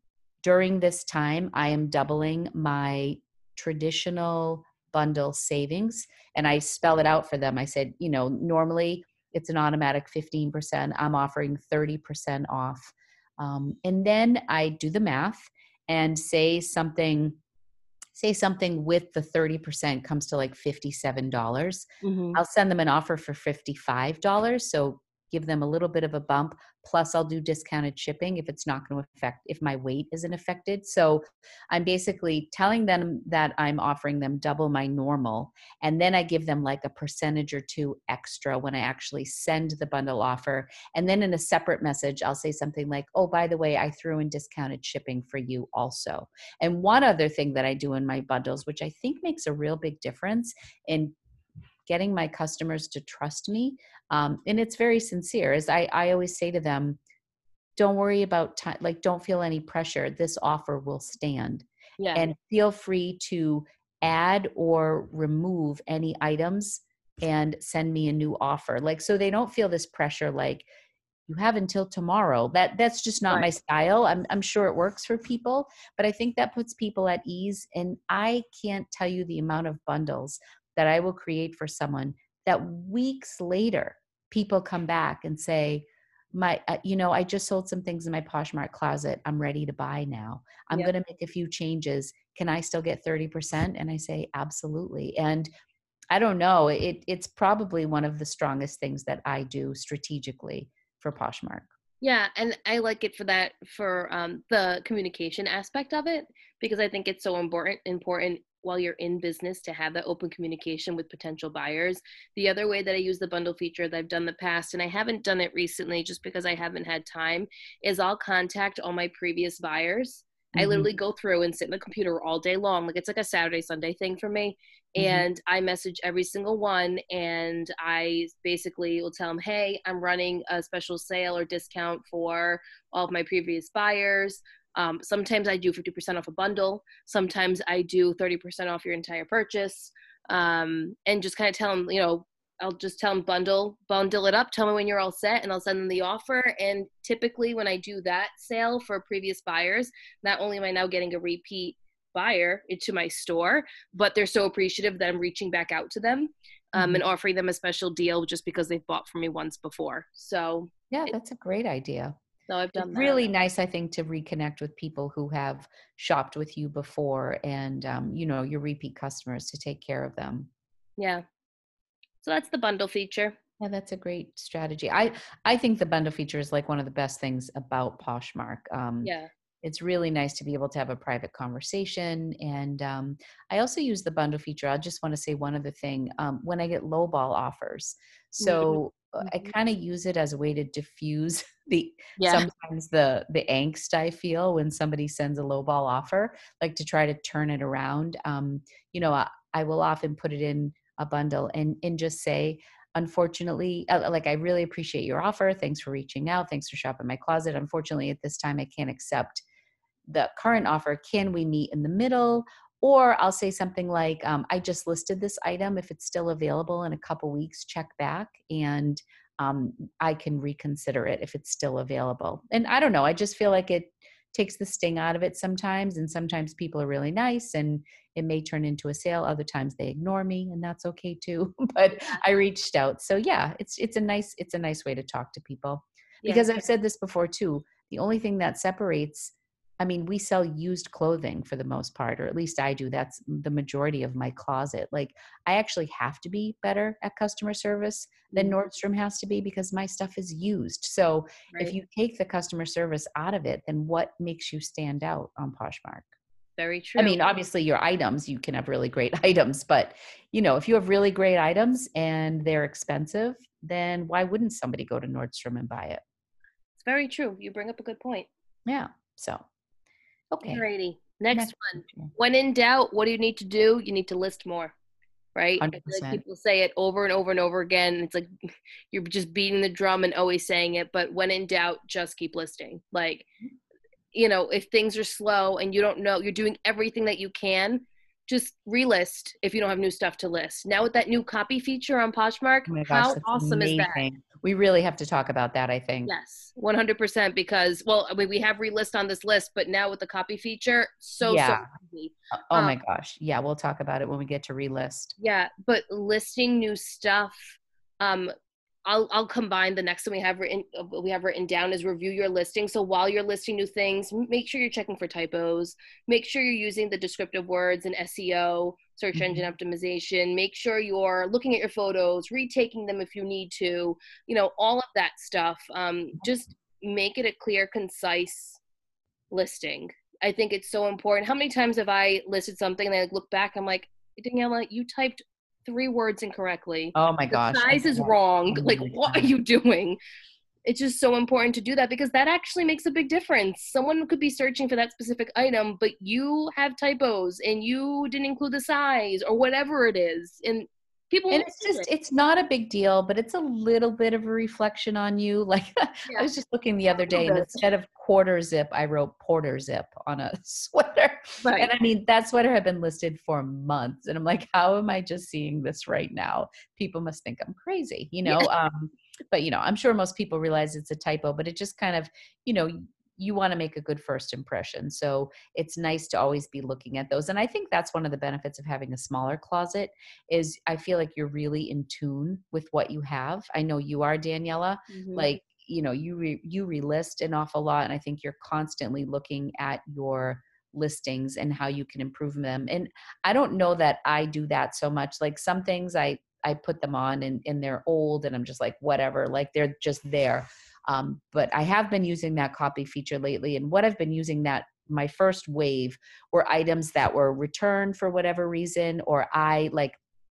[SPEAKER 2] During this time, I am doubling my traditional bundle savings and I spell it out for them. I said, you know, normally it's an automatic fifteen percent. I'm offering thirty percent off. Um, and then I do the math and say something say something with the thirty percent comes to like fifty-seven dollars.
[SPEAKER 1] Mm-hmm.
[SPEAKER 2] I'll send them an offer for fifty-five dollars. So give them a little bit of a bump. Plus, I'll do discounted shipping if it's not going to affect, if my weight isn't affected. So I'm basically telling them that I'm offering them double my normal. And then I give them like a percentage or two extra when I actually send the bundle offer. And then in a separate message, I'll say something like, oh, by the way, I threw in discounted shipping for you also. And one other thing that I do in my bundles, which I think makes a real big difference in getting my customers to trust me, um, and it's very sincere, is I, I always say to them, don't worry about time, like don't feel any pressure. This offer will stand.
[SPEAKER 1] Yeah.
[SPEAKER 2] And feel free to add or remove any items and send me a new offer. Like so they don't feel this pressure like, you have until tomorrow. That that's just not
[SPEAKER 1] Right.
[SPEAKER 2] my style. I'm I'm sure it works for people, but I think that puts people at ease. And I can't tell you the amount of bundles that I will create for someone that weeks later people come back and say, my uh, you know, I just sold some things in my Poshmark closet. I'm ready to buy now. I'm
[SPEAKER 1] Yep.
[SPEAKER 2] going to make a few changes. Can I still get thirty percent? And I say absolutely. And I don't know, it it's probably one of the strongest things that I do strategically for Poshmark.
[SPEAKER 1] Yeah, and I like it for that for um, the communication aspect of it because I think it's so important important while you're in business to have that open communication with potential buyers. The other way that I use the bundle feature that I've done in the past, and I haven't done it recently just because I haven't had time, is I'll contact all my previous buyers. I
[SPEAKER 2] Mhm,
[SPEAKER 1] literally go through and sit in the computer all day long. Like it's like a Saturday, Sunday thing for me.
[SPEAKER 2] mhm.
[SPEAKER 1] And I message every single one and I basically will tell them, hey, I'm running a special sale or discount for all of my previous buyers. Um, sometimes I do fifty percent off a bundle. Sometimes I do thirty percent off your entire purchase. Um, and just kind of tell them, you know, I'll just tell them bundle, bundle it up, tell me when you're all set, and I'll send them the offer. And typically when I do that sale for previous buyers, not only am I now getting a repeat buyer into my store, but they're so appreciative that I'm reaching back out to them um,
[SPEAKER 2] Mhm.
[SPEAKER 1] and offering them a special deal just because they've bought from me once before. So,
[SPEAKER 2] Yeah,
[SPEAKER 1] it,
[SPEAKER 2] that's a great idea.
[SPEAKER 1] so I've
[SPEAKER 2] It's
[SPEAKER 1] done that.
[SPEAKER 2] really nice, I think, to reconnect with people who have shopped with you before and, um, you know, your repeat customers to take care of them.
[SPEAKER 1] Yeah. So that's the bundle feature.
[SPEAKER 2] Yeah, that's a great strategy. I I think the bundle feature is like one of the best things about Poshmark. Um,
[SPEAKER 1] Yeah.
[SPEAKER 2] it's really nice to be able to have a private conversation, and um, I also use the bundle feature. I just want to say one other thing. Um, when I get lowball offers, so uh, I
[SPEAKER 1] Mm-hmm.
[SPEAKER 2] kind of use it as a way to diffuse the
[SPEAKER 1] Yeah.
[SPEAKER 2] sometimes the the angst I feel when somebody sends a lowball offer, like to try to turn it around. Um, you know, I, I will often put it in a bundle and and just say, unfortunately, uh, like I really appreciate your offer. Thanks for reaching out. Thanks for shopping my closet. Unfortunately, at this time, I can't accept the current offer, can we meet in the middle? Or I'll say something like, um, I just listed this item. If it's still available in a couple weeks, check back and um, I can reconsider it if it's still available. And I don't know, I just feel like it takes the sting out of it sometimes. And sometimes people are really nice and it may turn into a sale. Other times they ignore me and that's okay too. But I reached out. So yeah, it's, it's a nice, it's a nice way to talk to people because
[SPEAKER 1] Yeah.
[SPEAKER 2] I've said this before too. The only thing that separates, I mean, we sell used clothing for the most part, or at least I do. That's the majority of my closet. Like I actually have to be better at customer service than Nordstrom has to be because my stuff is used. So
[SPEAKER 1] Right.
[SPEAKER 2] if you take the customer service out of it, then what makes you stand out on Poshmark?
[SPEAKER 1] Very true.
[SPEAKER 2] I mean, obviously your items, you can have really great items, but you know, if you have really great items and they're expensive, then why wouldn't somebody go to Nordstrom and buy it?
[SPEAKER 1] It's very true. You bring up a good point.
[SPEAKER 2] Yeah. So, okay.
[SPEAKER 1] Alrighty. Next
[SPEAKER 2] Next
[SPEAKER 1] one.
[SPEAKER 2] feature.
[SPEAKER 1] When in doubt, what do you need to do? You need to list more, right? I feel like
[SPEAKER 2] one hundred percent.
[SPEAKER 1] people say it over and over and over again. It's like you're just beating the drum and always saying it. But when in doubt, just keep listing. Like, you know, if things are slow and you don't know, you're doing everything that you can, just relist if you don't have new stuff to list. Now with that new copy feature on Poshmark,
[SPEAKER 2] Oh my gosh,
[SPEAKER 1] how
[SPEAKER 2] that's
[SPEAKER 1] awesome is that?
[SPEAKER 2] amazing. We really have to talk about that, I think.
[SPEAKER 1] Yes, one hundred percent because, well, I mean, we have relist on this list, but now with the copy feature, so, so
[SPEAKER 2] Yeah.
[SPEAKER 1] easy.
[SPEAKER 2] Uh, Oh
[SPEAKER 1] Um,
[SPEAKER 2] my gosh. Yeah, we'll talk about it when we get to relist.
[SPEAKER 1] yeah, but listing new stuff, um, I'll I'll combine the next thing we have written uh, we have written down is review your listing. So while you're listing new things, m- make sure you're checking for typos. Make sure you're using the descriptive words and S E O, search engine
[SPEAKER 2] Mhm.
[SPEAKER 1] optimization. Make sure you're looking at your photos, retaking them if you need to. You know, all of that stuff. Um, just make it a clear, concise listing. I think it's so important. How many times have I listed something and I look back, I'm like, Daniela, you typed three words incorrectly.
[SPEAKER 2] Oh my
[SPEAKER 1] The
[SPEAKER 2] gosh. I've
[SPEAKER 1] size
[SPEAKER 2] done
[SPEAKER 1] is
[SPEAKER 2] that
[SPEAKER 1] wrong.
[SPEAKER 2] so
[SPEAKER 1] Like,
[SPEAKER 2] many
[SPEAKER 1] what are
[SPEAKER 2] times.
[SPEAKER 1] you doing? It's just so important to do that because that actually makes a big difference. Someone could be searching for that specific item, but you have typos and you didn't include the size or whatever it is. And people
[SPEAKER 2] And
[SPEAKER 1] won't
[SPEAKER 2] it's
[SPEAKER 1] see
[SPEAKER 2] just,
[SPEAKER 1] it.
[SPEAKER 2] it's not a big deal, but it's a little bit of a reflection on you. Like I
[SPEAKER 1] Yeah,
[SPEAKER 2] was just looking the other
[SPEAKER 1] a
[SPEAKER 2] day
[SPEAKER 1] little
[SPEAKER 2] and
[SPEAKER 1] bit.
[SPEAKER 2] instead of quarter zip, I wrote porter zip on a sweater. And
[SPEAKER 1] Right.
[SPEAKER 2] I mean, that sweater had been listed for months. And I'm like, how am I just seeing this right now? People must think I'm crazy, you
[SPEAKER 1] Yeah.
[SPEAKER 2] know? Um, but you know, I'm sure most people realize it's a typo, but it just kind of, you know, you want to make a good first impression. So it's nice to always be looking at those. And I think that's one of the benefits of having a smaller closet is I feel like you're really in tune with what you have. I know you are, Daniela.
[SPEAKER 1] hmm
[SPEAKER 2] Like, you know, you re, you relist an awful lot, and I think you're constantly looking at your listings and how you can improve them. And I don't know that I do that so much. Like some things I I put them on and, and they're old and I'm just like, whatever, like they're just there. Um, but I have been using that copy feature lately. And what I've been using that my first wave were items that were returned for whatever reason, or I like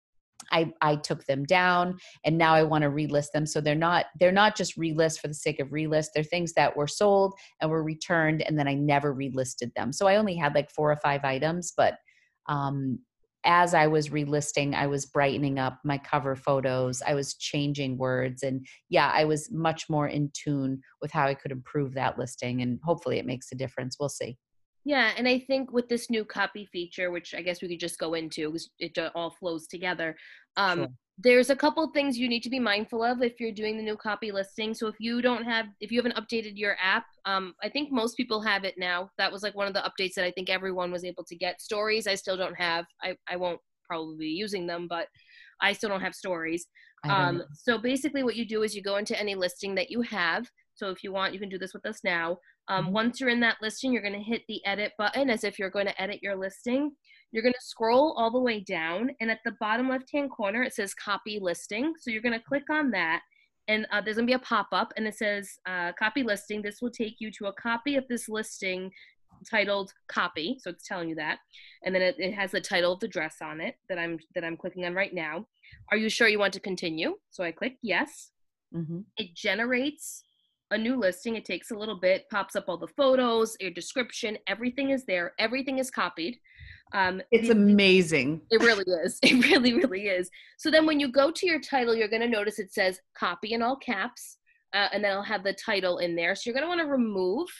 [SPEAKER 2] I, I took them down and now I want to relist them. So they're not, they're not just relist for the sake of relist. They're things that were sold and were returned and then I never relisted them. So I only had like four or five items, but um, as I was relisting, I was brightening up my cover photos. I was changing words and yeah, I was much more in tune with how I could improve that listing and hopefully it makes a difference. We'll see.
[SPEAKER 1] Yeah, and I think with this new copy feature, which I guess we could just go into, 'cause it uh, all flows together. Um,
[SPEAKER 2] Sure.
[SPEAKER 1] there's a couple things you need to be mindful of if you're doing the new copy listing. So if you don't have, if you haven't updated your app, um, I think most people have it now. That was like one of the updates that I think everyone was able to get. Stories, I still don't have. I, I won't probably be using them, but I still don't have stories.
[SPEAKER 2] I don't
[SPEAKER 1] Um,
[SPEAKER 2] know.
[SPEAKER 1] so basically what you do is you go into any listing that you have. So if you want, you can do this with us now. Um,
[SPEAKER 2] Mhm.
[SPEAKER 1] once you're in that listing, you're going to hit the edit button as if you're going to edit your listing. You're going to scroll all the way down, and at the bottom left-hand corner, it says copy listing. So you're going to click on that, and uh, there's going to be a pop-up, and it says uh, copy listing. This will take you to a copy of this listing titled copy. So it's telling you that. And then it, it has the title of the dress on it that I'm that I'm clicking on right now. Are you sure you want to continue? So I click yes.
[SPEAKER 2] Mhm.
[SPEAKER 1] It generates a new listing. It takes a little bit, pops up all the photos, your description, everything is there. Everything is copied. Um,
[SPEAKER 2] It's
[SPEAKER 1] the,
[SPEAKER 2] amazing.
[SPEAKER 1] it really is. It really, really is. So then when you go to your title, you're going to notice it says copy in all caps, uh, and then I'll have the title in there. So you're going to want to remove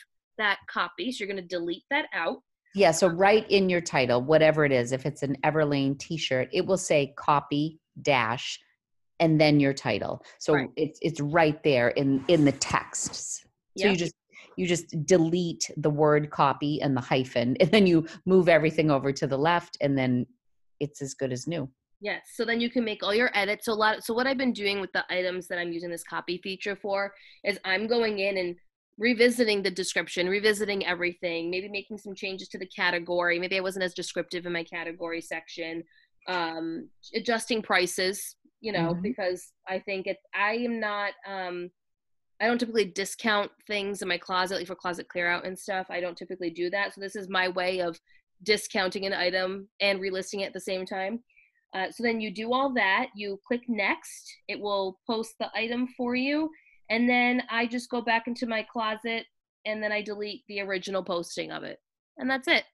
[SPEAKER 1] that copy. So you're going to delete that out.
[SPEAKER 2] Yeah. So write in your title, whatever it is, if it's an Everlane t-shirt, it will say copy dash and then your title. So
[SPEAKER 1] Right.
[SPEAKER 2] it's it's right there in in the texts. So
[SPEAKER 1] Yep.
[SPEAKER 2] you just you just delete the word copy and the hyphen, and then you move everything over to the left, and then it's as good as new.
[SPEAKER 1] Yes. So then you can make all your edits. So a lot. So what I've been doing with the items that I'm using this copy feature for is I'm going in and revisiting the description, revisiting everything, maybe making some changes to the category. Maybe I wasn't as descriptive in my category section, um, adjusting prices, you know,
[SPEAKER 2] Mhm.
[SPEAKER 1] because I think it, I am not, um, I don't typically discount things in my closet, like for closet clear out and stuff. I don't typically do that. So this is my way of discounting an item and relisting it at the same time. Uh, so then you do all that, you click next, it will post the item for you. And then I just go back into my closet and then I delete the original posting of it. And that's it.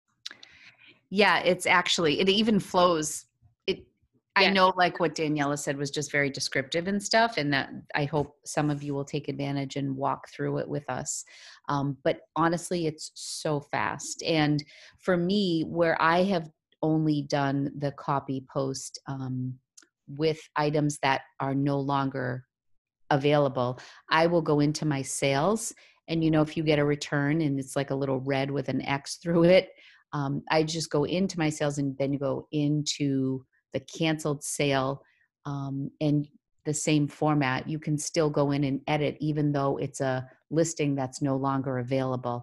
[SPEAKER 2] Yeah, it's actually, it even flows. It, I
[SPEAKER 1] Yeah.
[SPEAKER 2] know like what Daniela said was just very descriptive and stuff. And that I hope some of you will take advantage and walk through it with us. Um, but honestly, it's so fast. And for me, where I have only done the copy post um, with items that are no longer available, I will go into my sales. And, you know, if you get a return and it's like a little red with an X through it, um, I just go into my sales and then you go into the canceled sale um, and the same format. You can still go in and edit, even though it's a listing that's no longer available.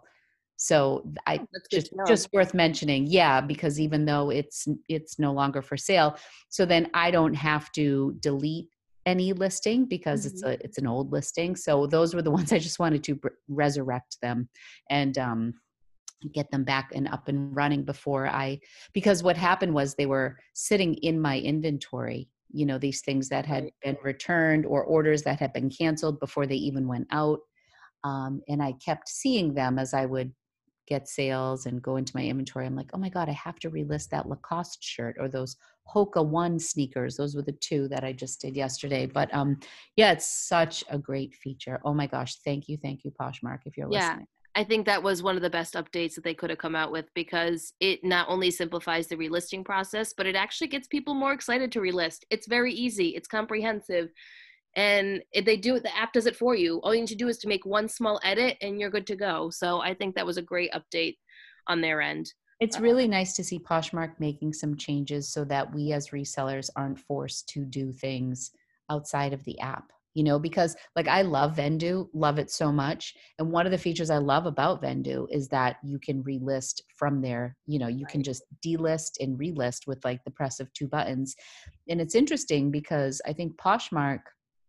[SPEAKER 2] So I
[SPEAKER 1] Oh, that's good
[SPEAKER 2] just
[SPEAKER 1] to know.
[SPEAKER 2] just worth mentioning, yeah, because even though it's it's no longer for sale, so then I don't have to delete any listing because it's
[SPEAKER 1] Mhm.
[SPEAKER 2] a it's an old listing. So those were the ones I just wanted to br- resurrect them and um, get them back and up and running before I, because what happened was they were sitting in my inventory. You know, these things that had
[SPEAKER 1] Right.
[SPEAKER 2] been returned or orders that had been canceled before they even went out. Um, and I kept seeing them as I would get sales and go into my inventory. I'm like, oh my God, I have to relist that Lacoste shirt or those Hoka One sneakers. Those were the two that I just did yesterday. But um, yeah, it's such a great feature. Oh my gosh. Thank you. Thank you, Poshmark, if you're
[SPEAKER 1] Yeah.
[SPEAKER 2] listening.
[SPEAKER 1] I think that was one of the best updates that they could have come out with because it not only simplifies the relisting process, but it actually gets people more excited to relist. It's very easy. It's comprehensive. And if they do it, the app does it for you. All you need to do is to make one small edit and you're good to go. So I think that was a great update on their end.
[SPEAKER 2] It's really nice to see Poshmark making some changes so that we as resellers aren't forced to do things outside of the app. You know, because like I love Vendu, love it so much. And one of the features I love about Vendu is that you can relist from there. You know, you can
[SPEAKER 1] Right.
[SPEAKER 2] just delist and relist with like the press of two buttons. And it's interesting because I think Poshmark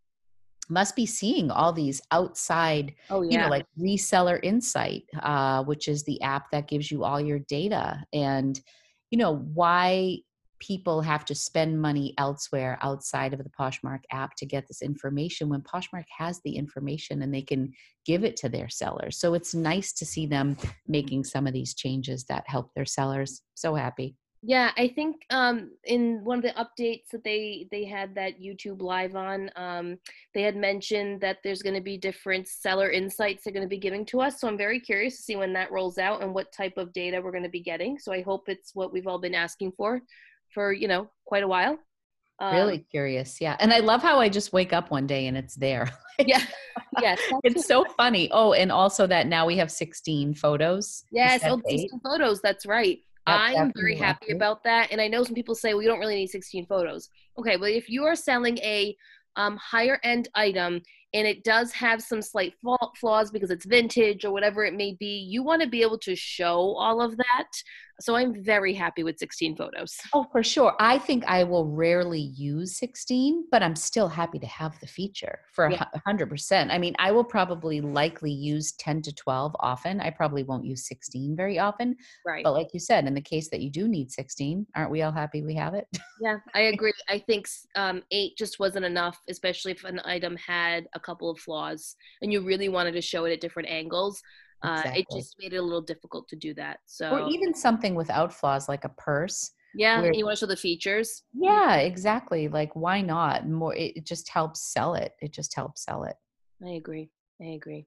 [SPEAKER 2] must be seeing all these outside,
[SPEAKER 1] Oh,
[SPEAKER 2] you know,
[SPEAKER 1] yeah.
[SPEAKER 2] like Reseller Insight, uh, which is the app that gives you all your data. And, you know, why people have to spend money elsewhere outside of the Poshmark app to get this information when Poshmark has the information and they can give it to their sellers. So it's nice to see them making some of these changes that help their sellers. So happy.
[SPEAKER 1] Yeah, I think um, in one of the updates that they they had that YouTube live on, um, they had mentioned that there's going to be different seller insights they're going to be giving to us. So I'm very curious to see when that rolls out and what type of data we're going to be getting. So I hope it's what we've all been asking for, for you know quite a while. Um,
[SPEAKER 2] Really curious. Yeah. And I love how I just wake up one day and it's there.
[SPEAKER 1] yeah,
[SPEAKER 2] Like,
[SPEAKER 1] yes,
[SPEAKER 2] it's so funny. Oh, and also that now we have sixteen photos
[SPEAKER 1] yes,
[SPEAKER 2] instead of
[SPEAKER 1] oh,
[SPEAKER 2] eight.
[SPEAKER 1] sixteen photos. That's right.
[SPEAKER 2] Yep,
[SPEAKER 1] I'm
[SPEAKER 2] that's a
[SPEAKER 1] very
[SPEAKER 2] new
[SPEAKER 1] happy
[SPEAKER 2] update.
[SPEAKER 1] about that. And I know some people say, well, you don't really need sixteen photos. Okay, well, if you are selling a um, higher end item and it does have some slight flaws because it's vintage or whatever it may be, you want to be able to show all of that. So I'm very happy with sixteen photos.
[SPEAKER 2] Oh, for sure. I think I will rarely use sixteen, but I'm still happy to have the feature for a
[SPEAKER 1] Yeah,
[SPEAKER 2] hu- one hundred percent. I mean, I will probably likely use ten to twelve often. I probably won't use sixteen very often.
[SPEAKER 1] right.
[SPEAKER 2] But like you said, in the case that you do need sixteen, aren't we all happy we have it?
[SPEAKER 1] Yeah, I agree. I think um, eight just wasn't enough, especially if an item had a couple of flaws and you really wanted to show it at different angles. Uh, it
[SPEAKER 2] Exactly.
[SPEAKER 1] just made it a little difficult to do that.
[SPEAKER 2] Or
[SPEAKER 1] So,
[SPEAKER 2] even something without flaws like a purse
[SPEAKER 1] yeah,
[SPEAKER 2] where
[SPEAKER 1] and you want to show the features? Mhm.
[SPEAKER 2] yeah, exactly. Like why not? More it, it just helps sell it. It just helps sell it.
[SPEAKER 1] I agree. I agree.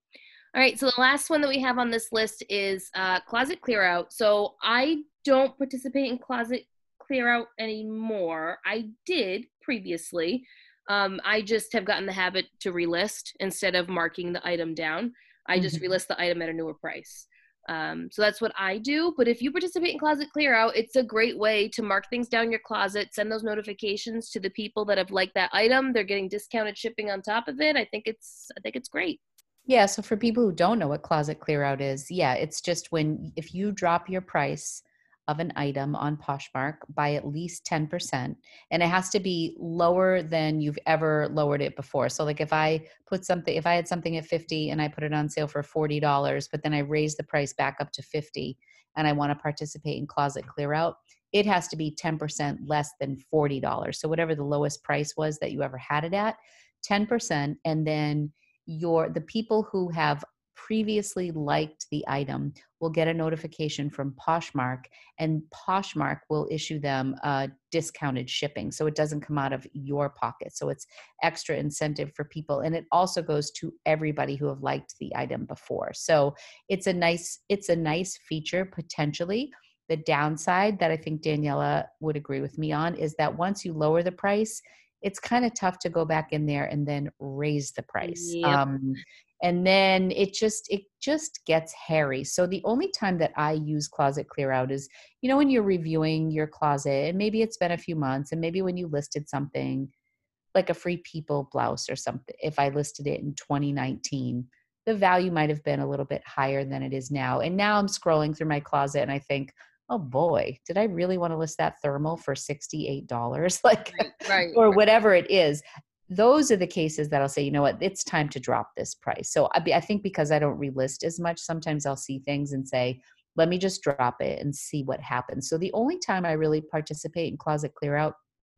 [SPEAKER 1] All right, so the last one that we have on this list is uh, closet clear out. So I don't participate in closet clear out anymore. I did previously. Um, I just have gotten the habit to relist instead of marking the item down. I just
[SPEAKER 2] Mhm.
[SPEAKER 1] relist the item at a newer price. Um, so that's what I do. But if you participate in closet clear out, it's a great way to mark things down in your closet, send those notifications to the people that have liked that item. They're getting discounted shipping on top of it. I think it's I think it's great.
[SPEAKER 2] Yeah, so for people who don't know what closet clear out is, yeah, it's just when if you drop your price of an item on Poshmark by at least ten percent, and it has to be lower than you've ever lowered it before. So like if I put something if I had something at fifty and I put it on sale for forty dollars but then I raise the price back up to fifty and I want to participate in closet clear out, it has to be ten percent less than forty dollars. So whatever the lowest price was that you ever had it at, ten percent, and then your the people who have previously liked the item will get a notification from Poshmark, and Poshmark will issue them uh, discounted shipping. So it doesn't come out of your pocket. So it's extra incentive for people. And it also goes to everybody who have liked the item before. So it's a nice, it's a nice feature potentially. The downside that I think Daniela would agree with me on is that once you lower the price, it's kind of tough to go back in there and then raise the price.
[SPEAKER 1] Yep.
[SPEAKER 2] Um, and then it just it just gets hairy. So the only time that I use closet clear out is, you know, when you're reviewing your closet and maybe it's been a few months and maybe when you listed something like a Free People blouse or something, if I listed it in twenty nineteen, the value might have been a little bit higher than it is now. And now I'm scrolling through my closet and I think, oh boy, did I really want to list that thermal for sixty-eight dollars? Like,
[SPEAKER 1] Right, right,
[SPEAKER 2] or
[SPEAKER 1] right.
[SPEAKER 2] whatever it is. Those are the cases that I'll say, you know what, it's time to drop this price. So I, be, I think because I don't relist as much, sometimes I'll see things and say, let me just drop it and see what happens. So the only time I really participate in closet clear out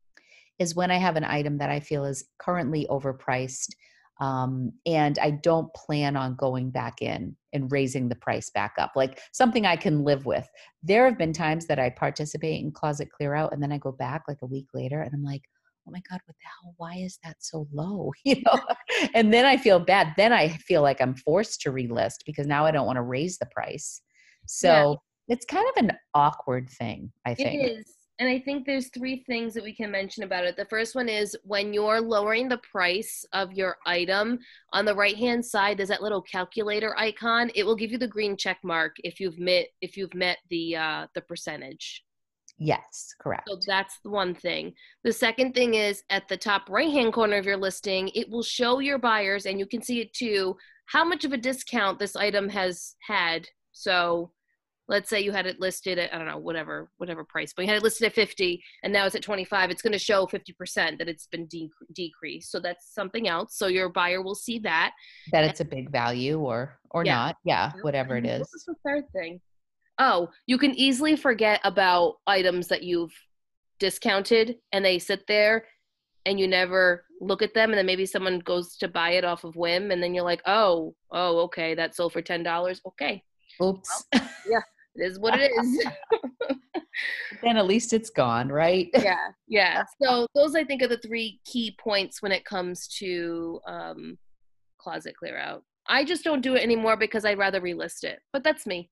[SPEAKER 2] is when I have an item that I feel is currently overpriced. Um, and I don't plan on going back in and raising the price back up, like something I can live with. There have been times that I participate in closet clear out and then I go back like a week later and I'm like, oh my God, what the hell? Why is that so low? You know, and then I feel bad. Then I feel like I'm forced to relist because now I don't want to raise the price.
[SPEAKER 1] Yeah,
[SPEAKER 2] So it's kind of an awkward thing, I
[SPEAKER 1] it
[SPEAKER 2] think.
[SPEAKER 1] is. And I think there's three things that we can mention about it. The first one is when you're lowering the price of your item, on the right-hand side, there's that little calculator icon. It will give you the green check mark if you've met if you've met the uh, the percentage.
[SPEAKER 2] Yes,
[SPEAKER 1] So
[SPEAKER 2] correct.
[SPEAKER 1] that's the one thing. The second thing is at the top right-hand corner of your listing, it will show your buyers, and you can see it too, how much of a discount this item has had. So let's say you had it listed at, I don't know, whatever, whatever price, but you had it listed at fifty and now it's at twenty-five, it's going to show fifty percent that it's been de- decreased. So that's something else. So your buyer will see that.
[SPEAKER 2] That
[SPEAKER 1] And
[SPEAKER 2] it's a big value or or
[SPEAKER 1] yeah.
[SPEAKER 2] not. Yeah, whatever it
[SPEAKER 1] And what was
[SPEAKER 2] is.
[SPEAKER 1] the third thing? Oh, you can easily forget about items that you've discounted and they sit there and you never look at them. And then maybe someone goes to buy it off of whim. And then you're like, oh, oh, okay, that sold for ten dollars. Okay. Well,
[SPEAKER 2] Oops.
[SPEAKER 1] yeah, it is what it is.
[SPEAKER 2] Then at least it's gone, right?
[SPEAKER 1] Yeah, yeah. So those I think are the three key points when it comes to um, closet clear out. I just don't do it anymore because I'd rather relist it. But that's me.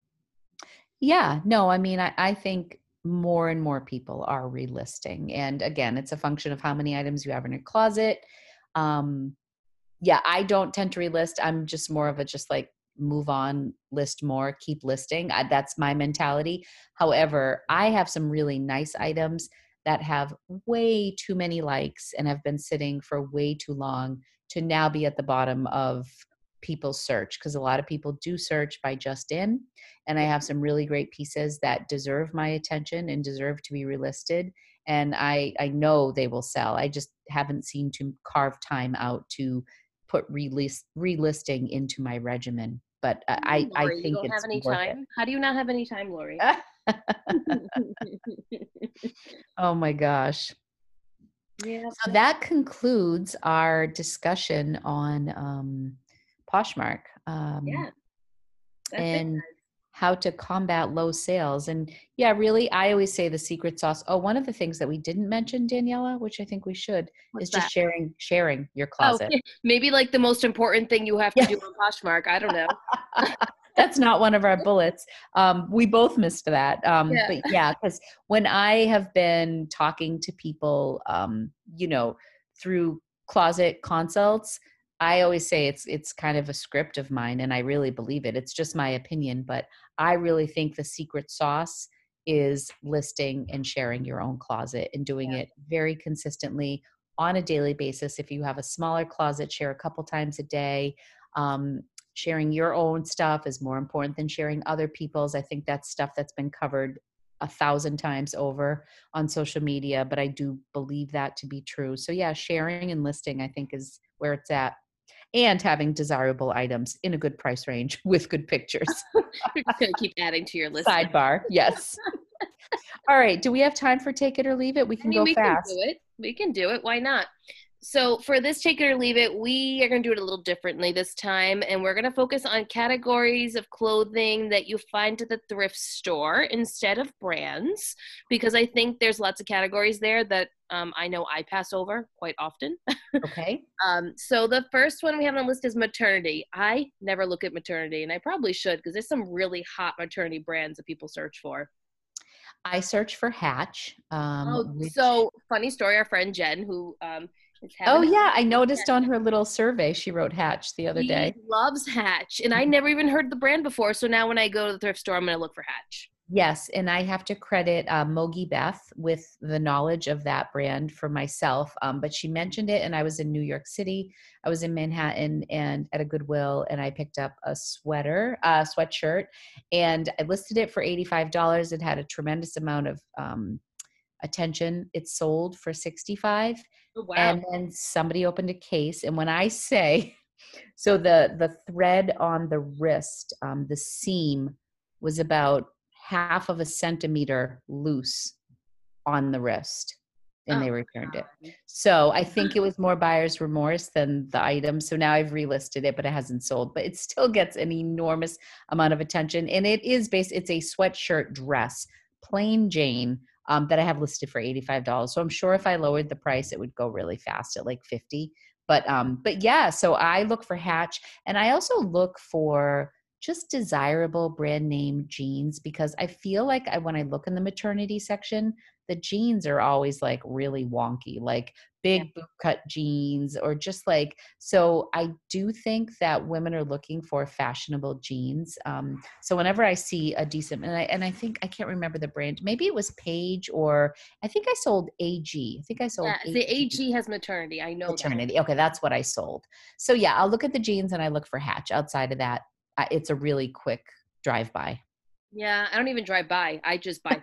[SPEAKER 2] Yeah, no, I mean, I, I think more and more people are relisting. And again, it's a function of how many items you have in your closet. Um, yeah, I don't tend to relist. I'm just more of a just like move on, list more, keep listing. I, that's my mentality. However, I have some really nice items that have way too many likes and have been sitting for way too long to now be at the bottom of people's search because a lot of people do search by just in. And I have some really great pieces that deserve my attention and deserve to be relisted. And I, I know they will sell. I just haven't seemed to carve time out to put release relisting into my regimen, but I I
[SPEAKER 1] Lori, you
[SPEAKER 2] think
[SPEAKER 1] don't have
[SPEAKER 2] it's
[SPEAKER 1] any
[SPEAKER 2] worth it.
[SPEAKER 1] time? How do you not have any time, Lori?
[SPEAKER 2] Oh my gosh.
[SPEAKER 1] Yeah.
[SPEAKER 2] So that concludes our discussion on um, Poshmark. Um,
[SPEAKER 1] Yeah, that's it.
[SPEAKER 2] and how to combat low sales. And yeah, really, I always say the secret sauce. Oh, one of the things that we didn't mention, Daniela, which I think we should,
[SPEAKER 1] What's
[SPEAKER 2] is just
[SPEAKER 1] that?
[SPEAKER 2] sharing, sharing your
[SPEAKER 1] Oh,
[SPEAKER 2] closet.
[SPEAKER 1] maybe like the most important thing you have to
[SPEAKER 2] Yeah.
[SPEAKER 1] do on Poshmark. I don't know.
[SPEAKER 2] That's not one of our bullets. Um, we both missed that. Um,
[SPEAKER 1] Yeah.
[SPEAKER 2] but yeah, because when I have been talking to people, um, you know, through closet consults, I always say it's it's kind of a script of mine, and I really believe it. It's just my opinion, but I really think the secret sauce is listing and sharing your own closet and doing
[SPEAKER 1] Yeah.
[SPEAKER 2] it very consistently on a daily basis. If you have a smaller closet, share a couple times a day. Um, Sharing your own stuff is more important than sharing other people's. I think that's stuff that's been covered a thousand times over on social media, but I do believe that to be true. So yeah, sharing and listing, I think, is where it's at. And having desirable items in a good price range with good pictures.
[SPEAKER 1] You're just going to keep adding to your list.
[SPEAKER 2] Sidebar. Yes. All right. Do we have time for take it or leave it? We
[SPEAKER 1] I
[SPEAKER 2] can
[SPEAKER 1] mean,
[SPEAKER 2] go
[SPEAKER 1] we can do
[SPEAKER 2] fast.
[SPEAKER 1] it. We can do it. Why not? So for this take it or leave it, we are going to do it a little differently this time, and we're going to focus on categories of clothing that you find at the thrift store instead of brands, because I think there's lots of categories there that um, I know I pass over quite often.
[SPEAKER 2] Okay.
[SPEAKER 1] um, so the first one we have on the list is maternity. I never look at maternity, and I probably should, because there's some really hot maternity brands that people search for.
[SPEAKER 2] I search for Hatch, um,
[SPEAKER 1] Oh,
[SPEAKER 2] which,
[SPEAKER 1] so funny story. Our friend Jen, who um, is
[SPEAKER 2] oh
[SPEAKER 1] having,
[SPEAKER 2] yeah, I noticed on her little survey, she wrote Hatch the other
[SPEAKER 1] she
[SPEAKER 2] day.
[SPEAKER 1] loves Hatch, and I never even heard the brand before. So now when I go to the thrift store, I'm going to look for Hatch.
[SPEAKER 2] Yes, and I have to credit uh, Mogi Beth with the knowledge of that brand for myself. Um, but she mentioned it, and I was in New York City. I was in Manhattan and at a Goodwill, and I picked up a sweater, uh, sweatshirt, and I listed it for eighty-five dollars. It had a tremendous amount of um, attention. It sold for sixty-five dollars,
[SPEAKER 1] Oh, wow.
[SPEAKER 2] and then somebody opened a case. And when I say, so the the thread on the wrist, um, the seam was about half of a centimeter loose on the wrist, and
[SPEAKER 1] Oh,
[SPEAKER 2] they returned it.
[SPEAKER 1] God.
[SPEAKER 2] So I think it was more buyer's remorse than the item. So now I've relisted it, but it hasn't sold. But it still gets an enormous amount of attention, and it is based. It's a sweatshirt dress, plain Jane, um, that I have listed for eighty-five dollars. So I'm sure if I lowered the price, it would go really fast at like fifty. But um, but yeah, so I look for Hatch, and I also look for just desirable brand name jeans, because I feel like I, when I look in the maternity section, the jeans are always like really wonky, like
[SPEAKER 1] Yeah.
[SPEAKER 2] big boot cut jeans, or just like, so I do think that women are looking for fashionable jeans. Um, so whenever I see a decent, and I, and I think, I can't remember the brand, maybe it was Page, or I think I sold A G. I think I sold
[SPEAKER 1] Yeah. The
[SPEAKER 2] A G.
[SPEAKER 1] A G has maternity. I know that.
[SPEAKER 2] Maternity. Okay, that's what I sold. So yeah, I'll look at the jeans and I look for Hatch. Outside of that, uh, it's a really quick drive by.
[SPEAKER 1] Yeah. I don't even drive by. I just bypass.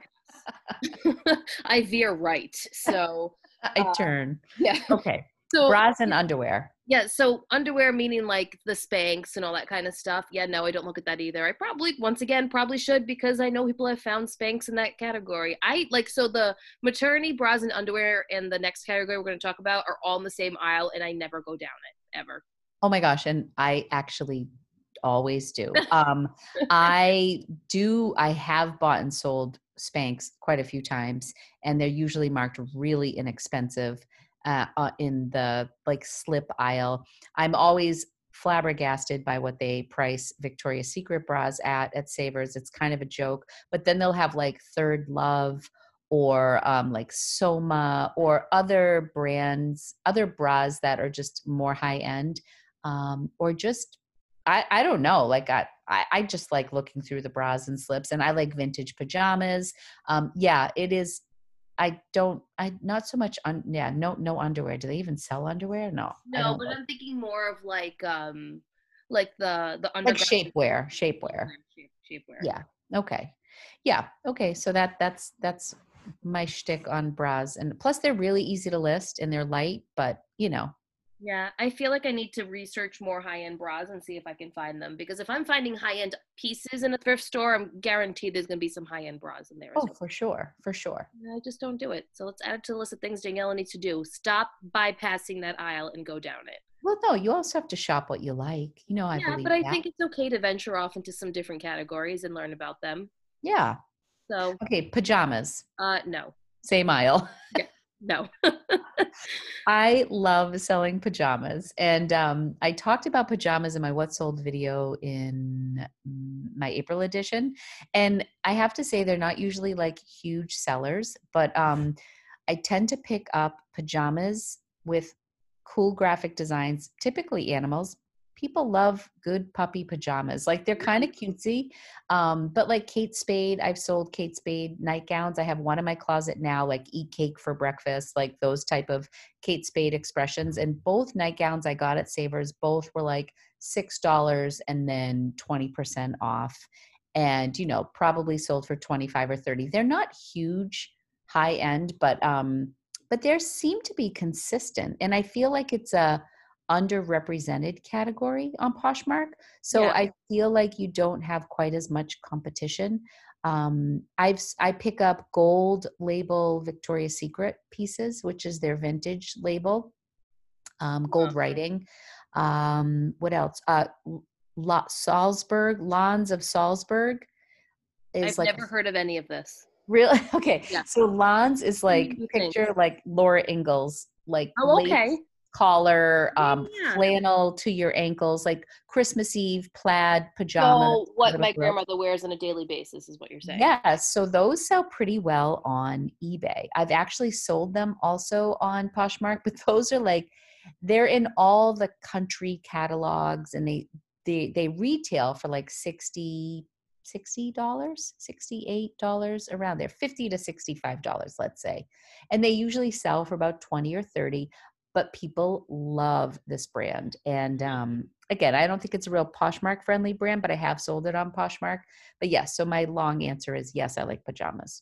[SPEAKER 1] I veer right. So,
[SPEAKER 2] I
[SPEAKER 1] uh,
[SPEAKER 2] turn.
[SPEAKER 1] yeah.
[SPEAKER 2] Okay.
[SPEAKER 1] So,
[SPEAKER 2] Bras and underwear.
[SPEAKER 1] yeah. So, underwear meaning like the Spanx and all that kind of stuff. Yeah. No, I don't look at that either. I probably, once again, probably should, because I know people have found Spanx in that category. I like, so the maternity bras and underwear and the next category we're going to talk about are all in the same aisle, and I never go down it ever.
[SPEAKER 2] Oh my gosh. And I actually always do. Um, I do, I have bought and sold Spanx quite a few times, and they're usually marked really inexpensive uh, uh, in the like slip aisle. I'm always flabbergasted by what they price Victoria's Secret bras at at Savers. It's kind of a joke, but then they'll have like Third Love or um, like Soma or other brands, other bras that are just more high end, um, or just I, I don't know. Like I, I, I just like looking through the bras and slips, and I like vintage pajamas. Um, yeah, it is. I don't, I not so much on, yeah, no, no underwear. Do they even sell underwear? No, I
[SPEAKER 1] No,
[SPEAKER 2] don't
[SPEAKER 1] but
[SPEAKER 2] know.
[SPEAKER 1] I'm thinking more of like, um, like the the
[SPEAKER 2] Like
[SPEAKER 1] undergarment
[SPEAKER 2] shapewear, shapewear.
[SPEAKER 1] shape, shapewear.
[SPEAKER 2] Yeah. Okay. Yeah. Okay. So that, that's, that's my shtick on bras. And plus they're really easy to list and they're light, but you know,
[SPEAKER 1] Yeah, I feel like I need to research more high-end bras and see if I can find them because if I'm finding high-end pieces in a thrift store, I'm guaranteed there's going to be some high-end bras in there as
[SPEAKER 2] Oh,
[SPEAKER 1] well.
[SPEAKER 2] for sure, for sure.
[SPEAKER 1] I just don't do it. So let's add it to the list of things Daniela needs to do. Stop bypassing that aisle and go down it.
[SPEAKER 2] Well, no, you also have to shop what you like. You know, I
[SPEAKER 1] Yeah,
[SPEAKER 2] believe
[SPEAKER 1] but I
[SPEAKER 2] that.
[SPEAKER 1] think it's okay to venture off into some different categories and learn about them.
[SPEAKER 2] Yeah.
[SPEAKER 1] So,
[SPEAKER 2] Okay, pajamas.
[SPEAKER 1] uh, no.
[SPEAKER 2] Same aisle.
[SPEAKER 1] Yeah, no.
[SPEAKER 2] I love selling pajamas. And um, I talked about pajamas in my What Sold video in mm, my April edition. And I have to say, they're not usually like huge sellers, but um, I tend to pick up pajamas with cool graphic designs, typically animals. People love good puppy pajamas. Like they're kind of cutesy. Um, but like Kate Spade, I've sold Kate Spade nightgowns. I have one in my closet now, like eat cake for breakfast, like those type of Kate Spade expressions. And both nightgowns I got at Savers, both were like six dollars and then twenty percent off. And, you know, probably sold for twenty-five or thirty. They're not huge high end, but um, but there seem to be consistent. And I feel like it's a underrepresented category on Poshmark. So
[SPEAKER 1] Yeah.
[SPEAKER 2] I feel like you don't have quite as much competition. Um, I've I pick up gold label Victoria's Secret pieces, which is their vintage label, um,
[SPEAKER 1] Huh.
[SPEAKER 2] gold writing. Um, what else? Uh, La- Salzburg, Lawns of Salzburg is
[SPEAKER 1] I've
[SPEAKER 2] like
[SPEAKER 1] never heard of any of this.
[SPEAKER 2] really okay.
[SPEAKER 1] Yeah.
[SPEAKER 2] So Lawns is
[SPEAKER 1] Three
[SPEAKER 2] like
[SPEAKER 1] new things.
[SPEAKER 2] picture like Laura Ingalls, like
[SPEAKER 1] Oh,
[SPEAKER 2] lace
[SPEAKER 1] okay.
[SPEAKER 2] collar, um,
[SPEAKER 1] Yeah.
[SPEAKER 2] flannel to your ankles, like Christmas Eve plaid pajamas,
[SPEAKER 1] So what
[SPEAKER 2] little
[SPEAKER 1] my
[SPEAKER 2] girl.
[SPEAKER 1] grandmother wears on a daily basis is what you're saying.
[SPEAKER 2] Yes, so those sell pretty well on eBay. I've actually sold them also on Poshmark, but those are like they're in all the country catalogs and they they they retail for like sixty sixty dollars sixty-eight dollars around there, fifty to sixty-five dollars let's say. And they usually sell for about twenty or thirty, but people love this brand. And um again, I don't think it's a real Poshmark friendly brand, but I have sold it on Poshmark. But yes, so my long answer is yes, I like pajamas.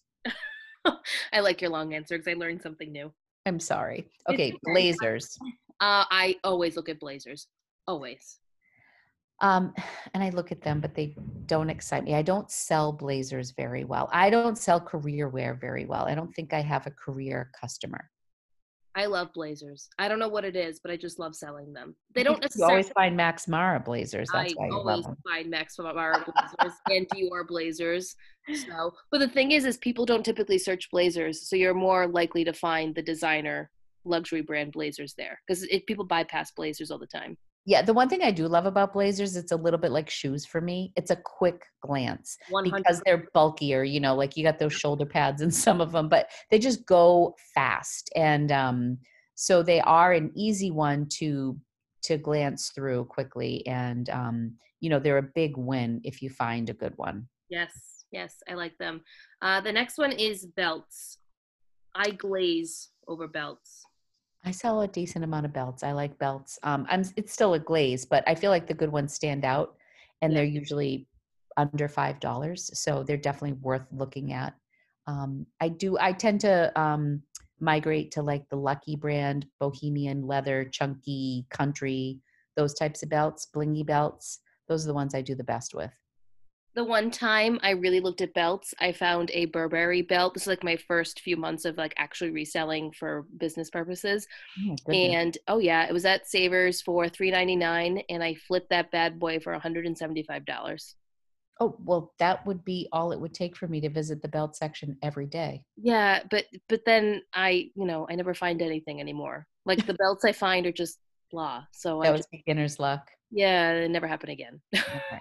[SPEAKER 1] I like your long answer because I learned something new.
[SPEAKER 2] I'm sorry.
[SPEAKER 1] It's
[SPEAKER 2] Okay,
[SPEAKER 1] okay.
[SPEAKER 2] blazers.
[SPEAKER 1] Uh, I always look at blazers. Always.
[SPEAKER 2] Um, and I look at them, but they don't excite me. I don't sell blazers very well. I don't sell career wear very well. I don't think I have a career customer.
[SPEAKER 1] I love blazers. I don't know what it is, but I just love selling them. They don't
[SPEAKER 2] Because you
[SPEAKER 1] necessarily.
[SPEAKER 2] always find Max Mara blazers. That's
[SPEAKER 1] I
[SPEAKER 2] why you love
[SPEAKER 1] always
[SPEAKER 2] them.
[SPEAKER 1] find Max Mara blazers and Dior blazers. So, but the thing is, is people don't typically search blazers, so you're more likely to find the designer luxury brand blazers there because people bypass blazers all the time.
[SPEAKER 2] Yeah, the one thing I do love about blazers, it's a little bit like shoes for me. It's a quick glance
[SPEAKER 1] One hundred.
[SPEAKER 2] because they're bulkier, you know, like you got those shoulder pads in some of them, but they just go fast. And um, so they are an easy one to to glance through quickly. And um, you know, they're a big win if you find a good one.
[SPEAKER 1] Yes, yes, I like them. Uh, the next one is belts. I glaze over belts.
[SPEAKER 2] I sell a decent amount of belts. I like belts. Um, I'm it's still a glaze, but I feel like the good ones stand out, and
[SPEAKER 1] Yeah.
[SPEAKER 2] they're usually under five dollars, so they're definitely worth looking at. Um, I do. I tend to um, migrate to like the Lucky brand, Bohemian leather, chunky country, those types of belts, blingy belts. Those are the ones I do the best with.
[SPEAKER 1] The one time I really looked at belts, I found a Burberry belt. This is like my first few months of like actually reselling for business purposes.
[SPEAKER 2] Oh my goodness.
[SPEAKER 1] And oh yeah, it was at Savers for three ninety-nine and I flipped that bad boy for one hundred seventy-five dollars.
[SPEAKER 2] Oh well, that would be all it would take for me to visit the belt section every day.
[SPEAKER 1] Yeah, but but then I, you know, I never find anything anymore. Like the belts I find are just blah. So I
[SPEAKER 2] That was
[SPEAKER 1] just
[SPEAKER 2] beginner's luck.
[SPEAKER 1] yeah, it never happened again.
[SPEAKER 2] Okay.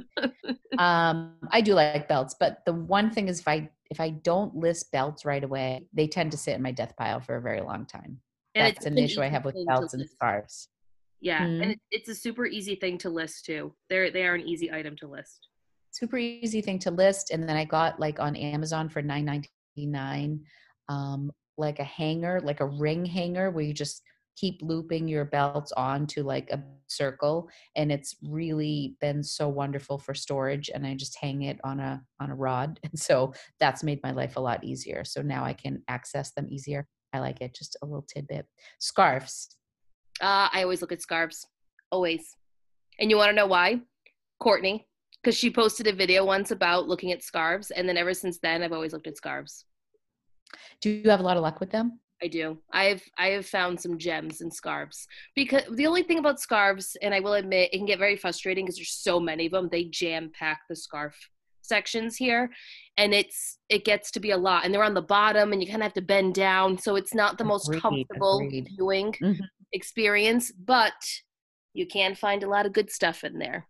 [SPEAKER 2] Um, I do like belts, but the one thing is if I if I don't list belts right away, they tend to sit in my death pile for a very long time.
[SPEAKER 1] And it's
[SPEAKER 2] That's
[SPEAKER 1] such
[SPEAKER 2] an
[SPEAKER 1] an
[SPEAKER 2] issue I
[SPEAKER 1] easy
[SPEAKER 2] have with
[SPEAKER 1] thing to
[SPEAKER 2] belts and
[SPEAKER 1] list.
[SPEAKER 2] scarves.
[SPEAKER 1] Yeah,
[SPEAKER 2] Hmm.
[SPEAKER 1] and it, it's a super easy thing to list too. They're they are an easy item to list.
[SPEAKER 2] Super easy thing to list, and then I got like on Amazon for nine ninety-nine, um, like a hanger, like a ring hanger where you just keep looping your belts onto like a circle, and it's really been so wonderful for storage. And I just hang it on a on a rod, and so that's made my life a lot easier. So now I can access them easier. I like it. Just a little tidbit. Scarves.
[SPEAKER 1] Uh, I always look at scarves. Always. And you want to know why? Courtney. Because she posted a video once about looking at scarves. And then ever since then, I've always looked at scarves.
[SPEAKER 2] Do you have a lot of luck with them?
[SPEAKER 1] I do. I have I have found some gems in scarves. Because the only thing about scarves, and I will admit, it can get very frustrating because there's so many of them. They jam pack the scarf sections here, and it's it gets to be a lot. And they're on the bottom, and you kind of have to bend down, so it's not the most
[SPEAKER 2] Agreed,
[SPEAKER 1] comfortable
[SPEAKER 2] agreed.
[SPEAKER 1] viewing
[SPEAKER 2] Mhm.
[SPEAKER 1] experience. But you can find a lot of good stuff in there.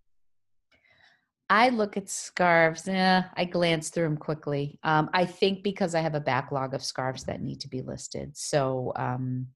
[SPEAKER 2] I look at scarves. Eh, I glance through them quickly. Um, I think because I have a backlog of scarves that need to be listed. So, um,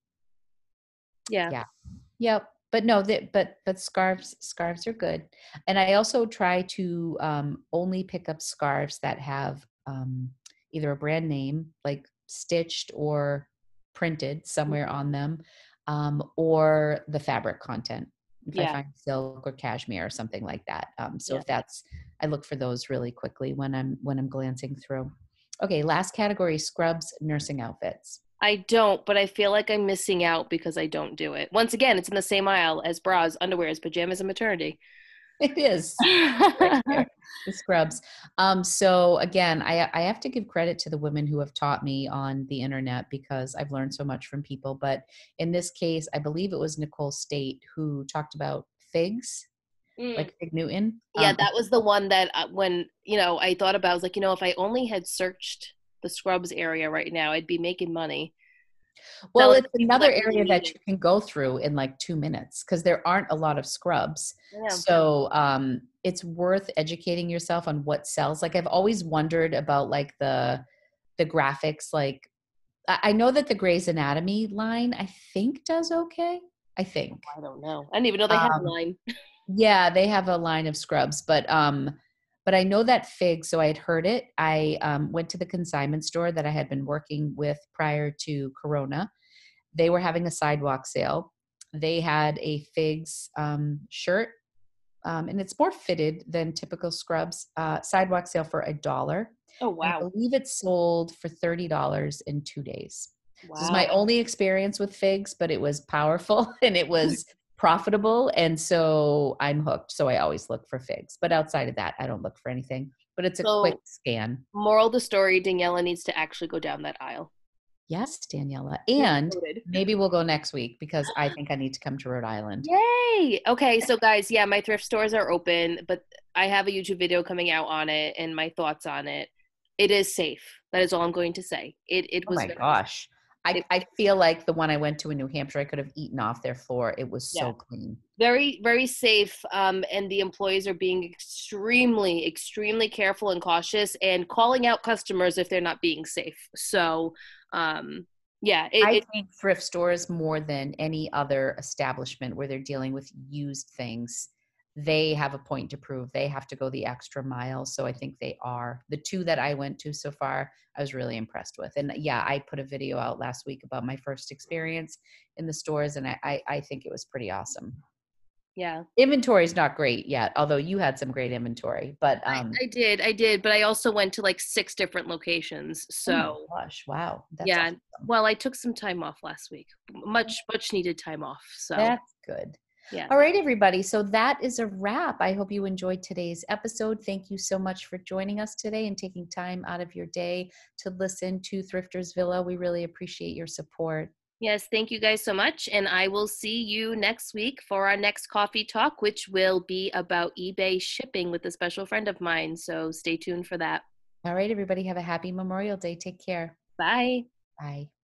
[SPEAKER 1] Yeah.
[SPEAKER 2] yeah, yep. But no, that but but scarves scarves are good. And I also try to um, only pick up scarves that have um, either a brand name, like stitched or printed somewhere on them, um, or the fabric content. If I
[SPEAKER 1] Yeah.
[SPEAKER 2] find silk or cashmere or something like that. Um, so
[SPEAKER 1] Yeah.
[SPEAKER 2] if that's, I look for those really quickly when I'm when I'm glancing through. Okay, last category: scrubs, nursing outfits.
[SPEAKER 1] I don't, but I feel like I'm missing out because I don't do it. Once again, it's in the same aisle as bras, underwears, pajamas, and maternity.
[SPEAKER 2] It is. It's right there. The scrubs. Um, so again, I, I have to give credit to the women who have taught me on the internet because I've learned so much from people. But in this case, I believe it was Nicole State who talked about figs,
[SPEAKER 1] Mm.
[SPEAKER 2] like fig Newton.
[SPEAKER 1] Yeah,
[SPEAKER 2] Um, I
[SPEAKER 1] that was the one that uh, when, you know, I thought about, I was like, you know, if I only had searched the scrubs area right now, I'd be making money.
[SPEAKER 2] Well,
[SPEAKER 1] Selling
[SPEAKER 2] it's
[SPEAKER 1] people
[SPEAKER 2] another
[SPEAKER 1] that really
[SPEAKER 2] area
[SPEAKER 1] need
[SPEAKER 2] that
[SPEAKER 1] it.
[SPEAKER 2] you can go through in like two minutes because there aren't a lot of scrubs.
[SPEAKER 1] Yeah.
[SPEAKER 2] So um, it's worth educating yourself on what sells. Like I've always wondered about like the the graphics. Like I I know that the Grey's Anatomy line I think does okay. I think.
[SPEAKER 1] I don't know. I didn't even know they had a
[SPEAKER 2] Um,
[SPEAKER 1] line.
[SPEAKER 2] yeah, they have a line of scrubs, but um, but I know that fig. So I had heard it. I um, went to the consignment store that I had been working with prior to Corona. They were having a sidewalk sale. They had a figs um, shirt, um, and it's more fitted than typical scrubs. Uh, sidewalk sale for a dollar,
[SPEAKER 1] Oh,
[SPEAKER 2] and I
[SPEAKER 1] wow.
[SPEAKER 2] believe it sold for thirty dollars in two days. This is my
[SPEAKER 1] Wow.
[SPEAKER 2] only experience with figs, but it was powerful and it was profitable, and so I'm hooked. So I always look for figs, but outside of that, I don't look for anything. But it's a quick
[SPEAKER 1] So,
[SPEAKER 2] scan.
[SPEAKER 1] moral of the story, Daniela needs to actually go down that aisle.
[SPEAKER 2] Yes, Daniela.
[SPEAKER 1] You're
[SPEAKER 2] And
[SPEAKER 1] noted.
[SPEAKER 2] maybe we'll go next week because I think I need to come to Rhode Island.
[SPEAKER 1] Yay! Okay, so guys, yeah, my thrift stores are open, but I have a YouTube video coming out on it and my thoughts on it. It is safe. That is all I'm going to say. It it
[SPEAKER 2] Oh
[SPEAKER 1] was
[SPEAKER 2] my
[SPEAKER 1] very,
[SPEAKER 2] gosh. I,
[SPEAKER 1] it,
[SPEAKER 2] I feel like the one I went to in New Hampshire, I could have eaten off their floor. It was
[SPEAKER 1] yeah,
[SPEAKER 2] so clean.
[SPEAKER 1] very very safe. Um, and the employees are being extremely extremely careful and cautious and calling out customers if they're not being safe. So, um, yeah, it,
[SPEAKER 2] I
[SPEAKER 1] it
[SPEAKER 2] think thrift stores more than any other establishment where they're dealing with used things, they have a point to prove. They have to go the extra mile. So I think they are. The two that I went to so far, I was really impressed with. And yeah, I put a video out last week about my first experience in the stores, and I, I, I think it was pretty awesome.
[SPEAKER 1] yeah.
[SPEAKER 2] Inventory is not great yet, although you had some great inventory. But
[SPEAKER 1] I,
[SPEAKER 2] um,
[SPEAKER 1] I did, I did, but I also went to like six different locations.
[SPEAKER 2] oh my
[SPEAKER 1] So
[SPEAKER 2] gosh, wow, that's
[SPEAKER 1] yeah,
[SPEAKER 2] awesome.
[SPEAKER 1] well, I took some time off last week, much much needed time off. So
[SPEAKER 2] That's good.
[SPEAKER 1] yeah,
[SPEAKER 2] All right, everybody. So that is a wrap. I hope you enjoyed today's episode. Thank you so much for joining us today and taking time out of your day to listen to Thrifters Villa. We really appreciate your support.
[SPEAKER 1] yes, thank you guys so much, and I will see you next week for our next coffee talk, which will be about eBay shipping with a special friend of mine. So stay tuned for that.
[SPEAKER 2] All right, everybody. Have a happy Memorial Day. Take care.
[SPEAKER 1] Bye.
[SPEAKER 2] Bye.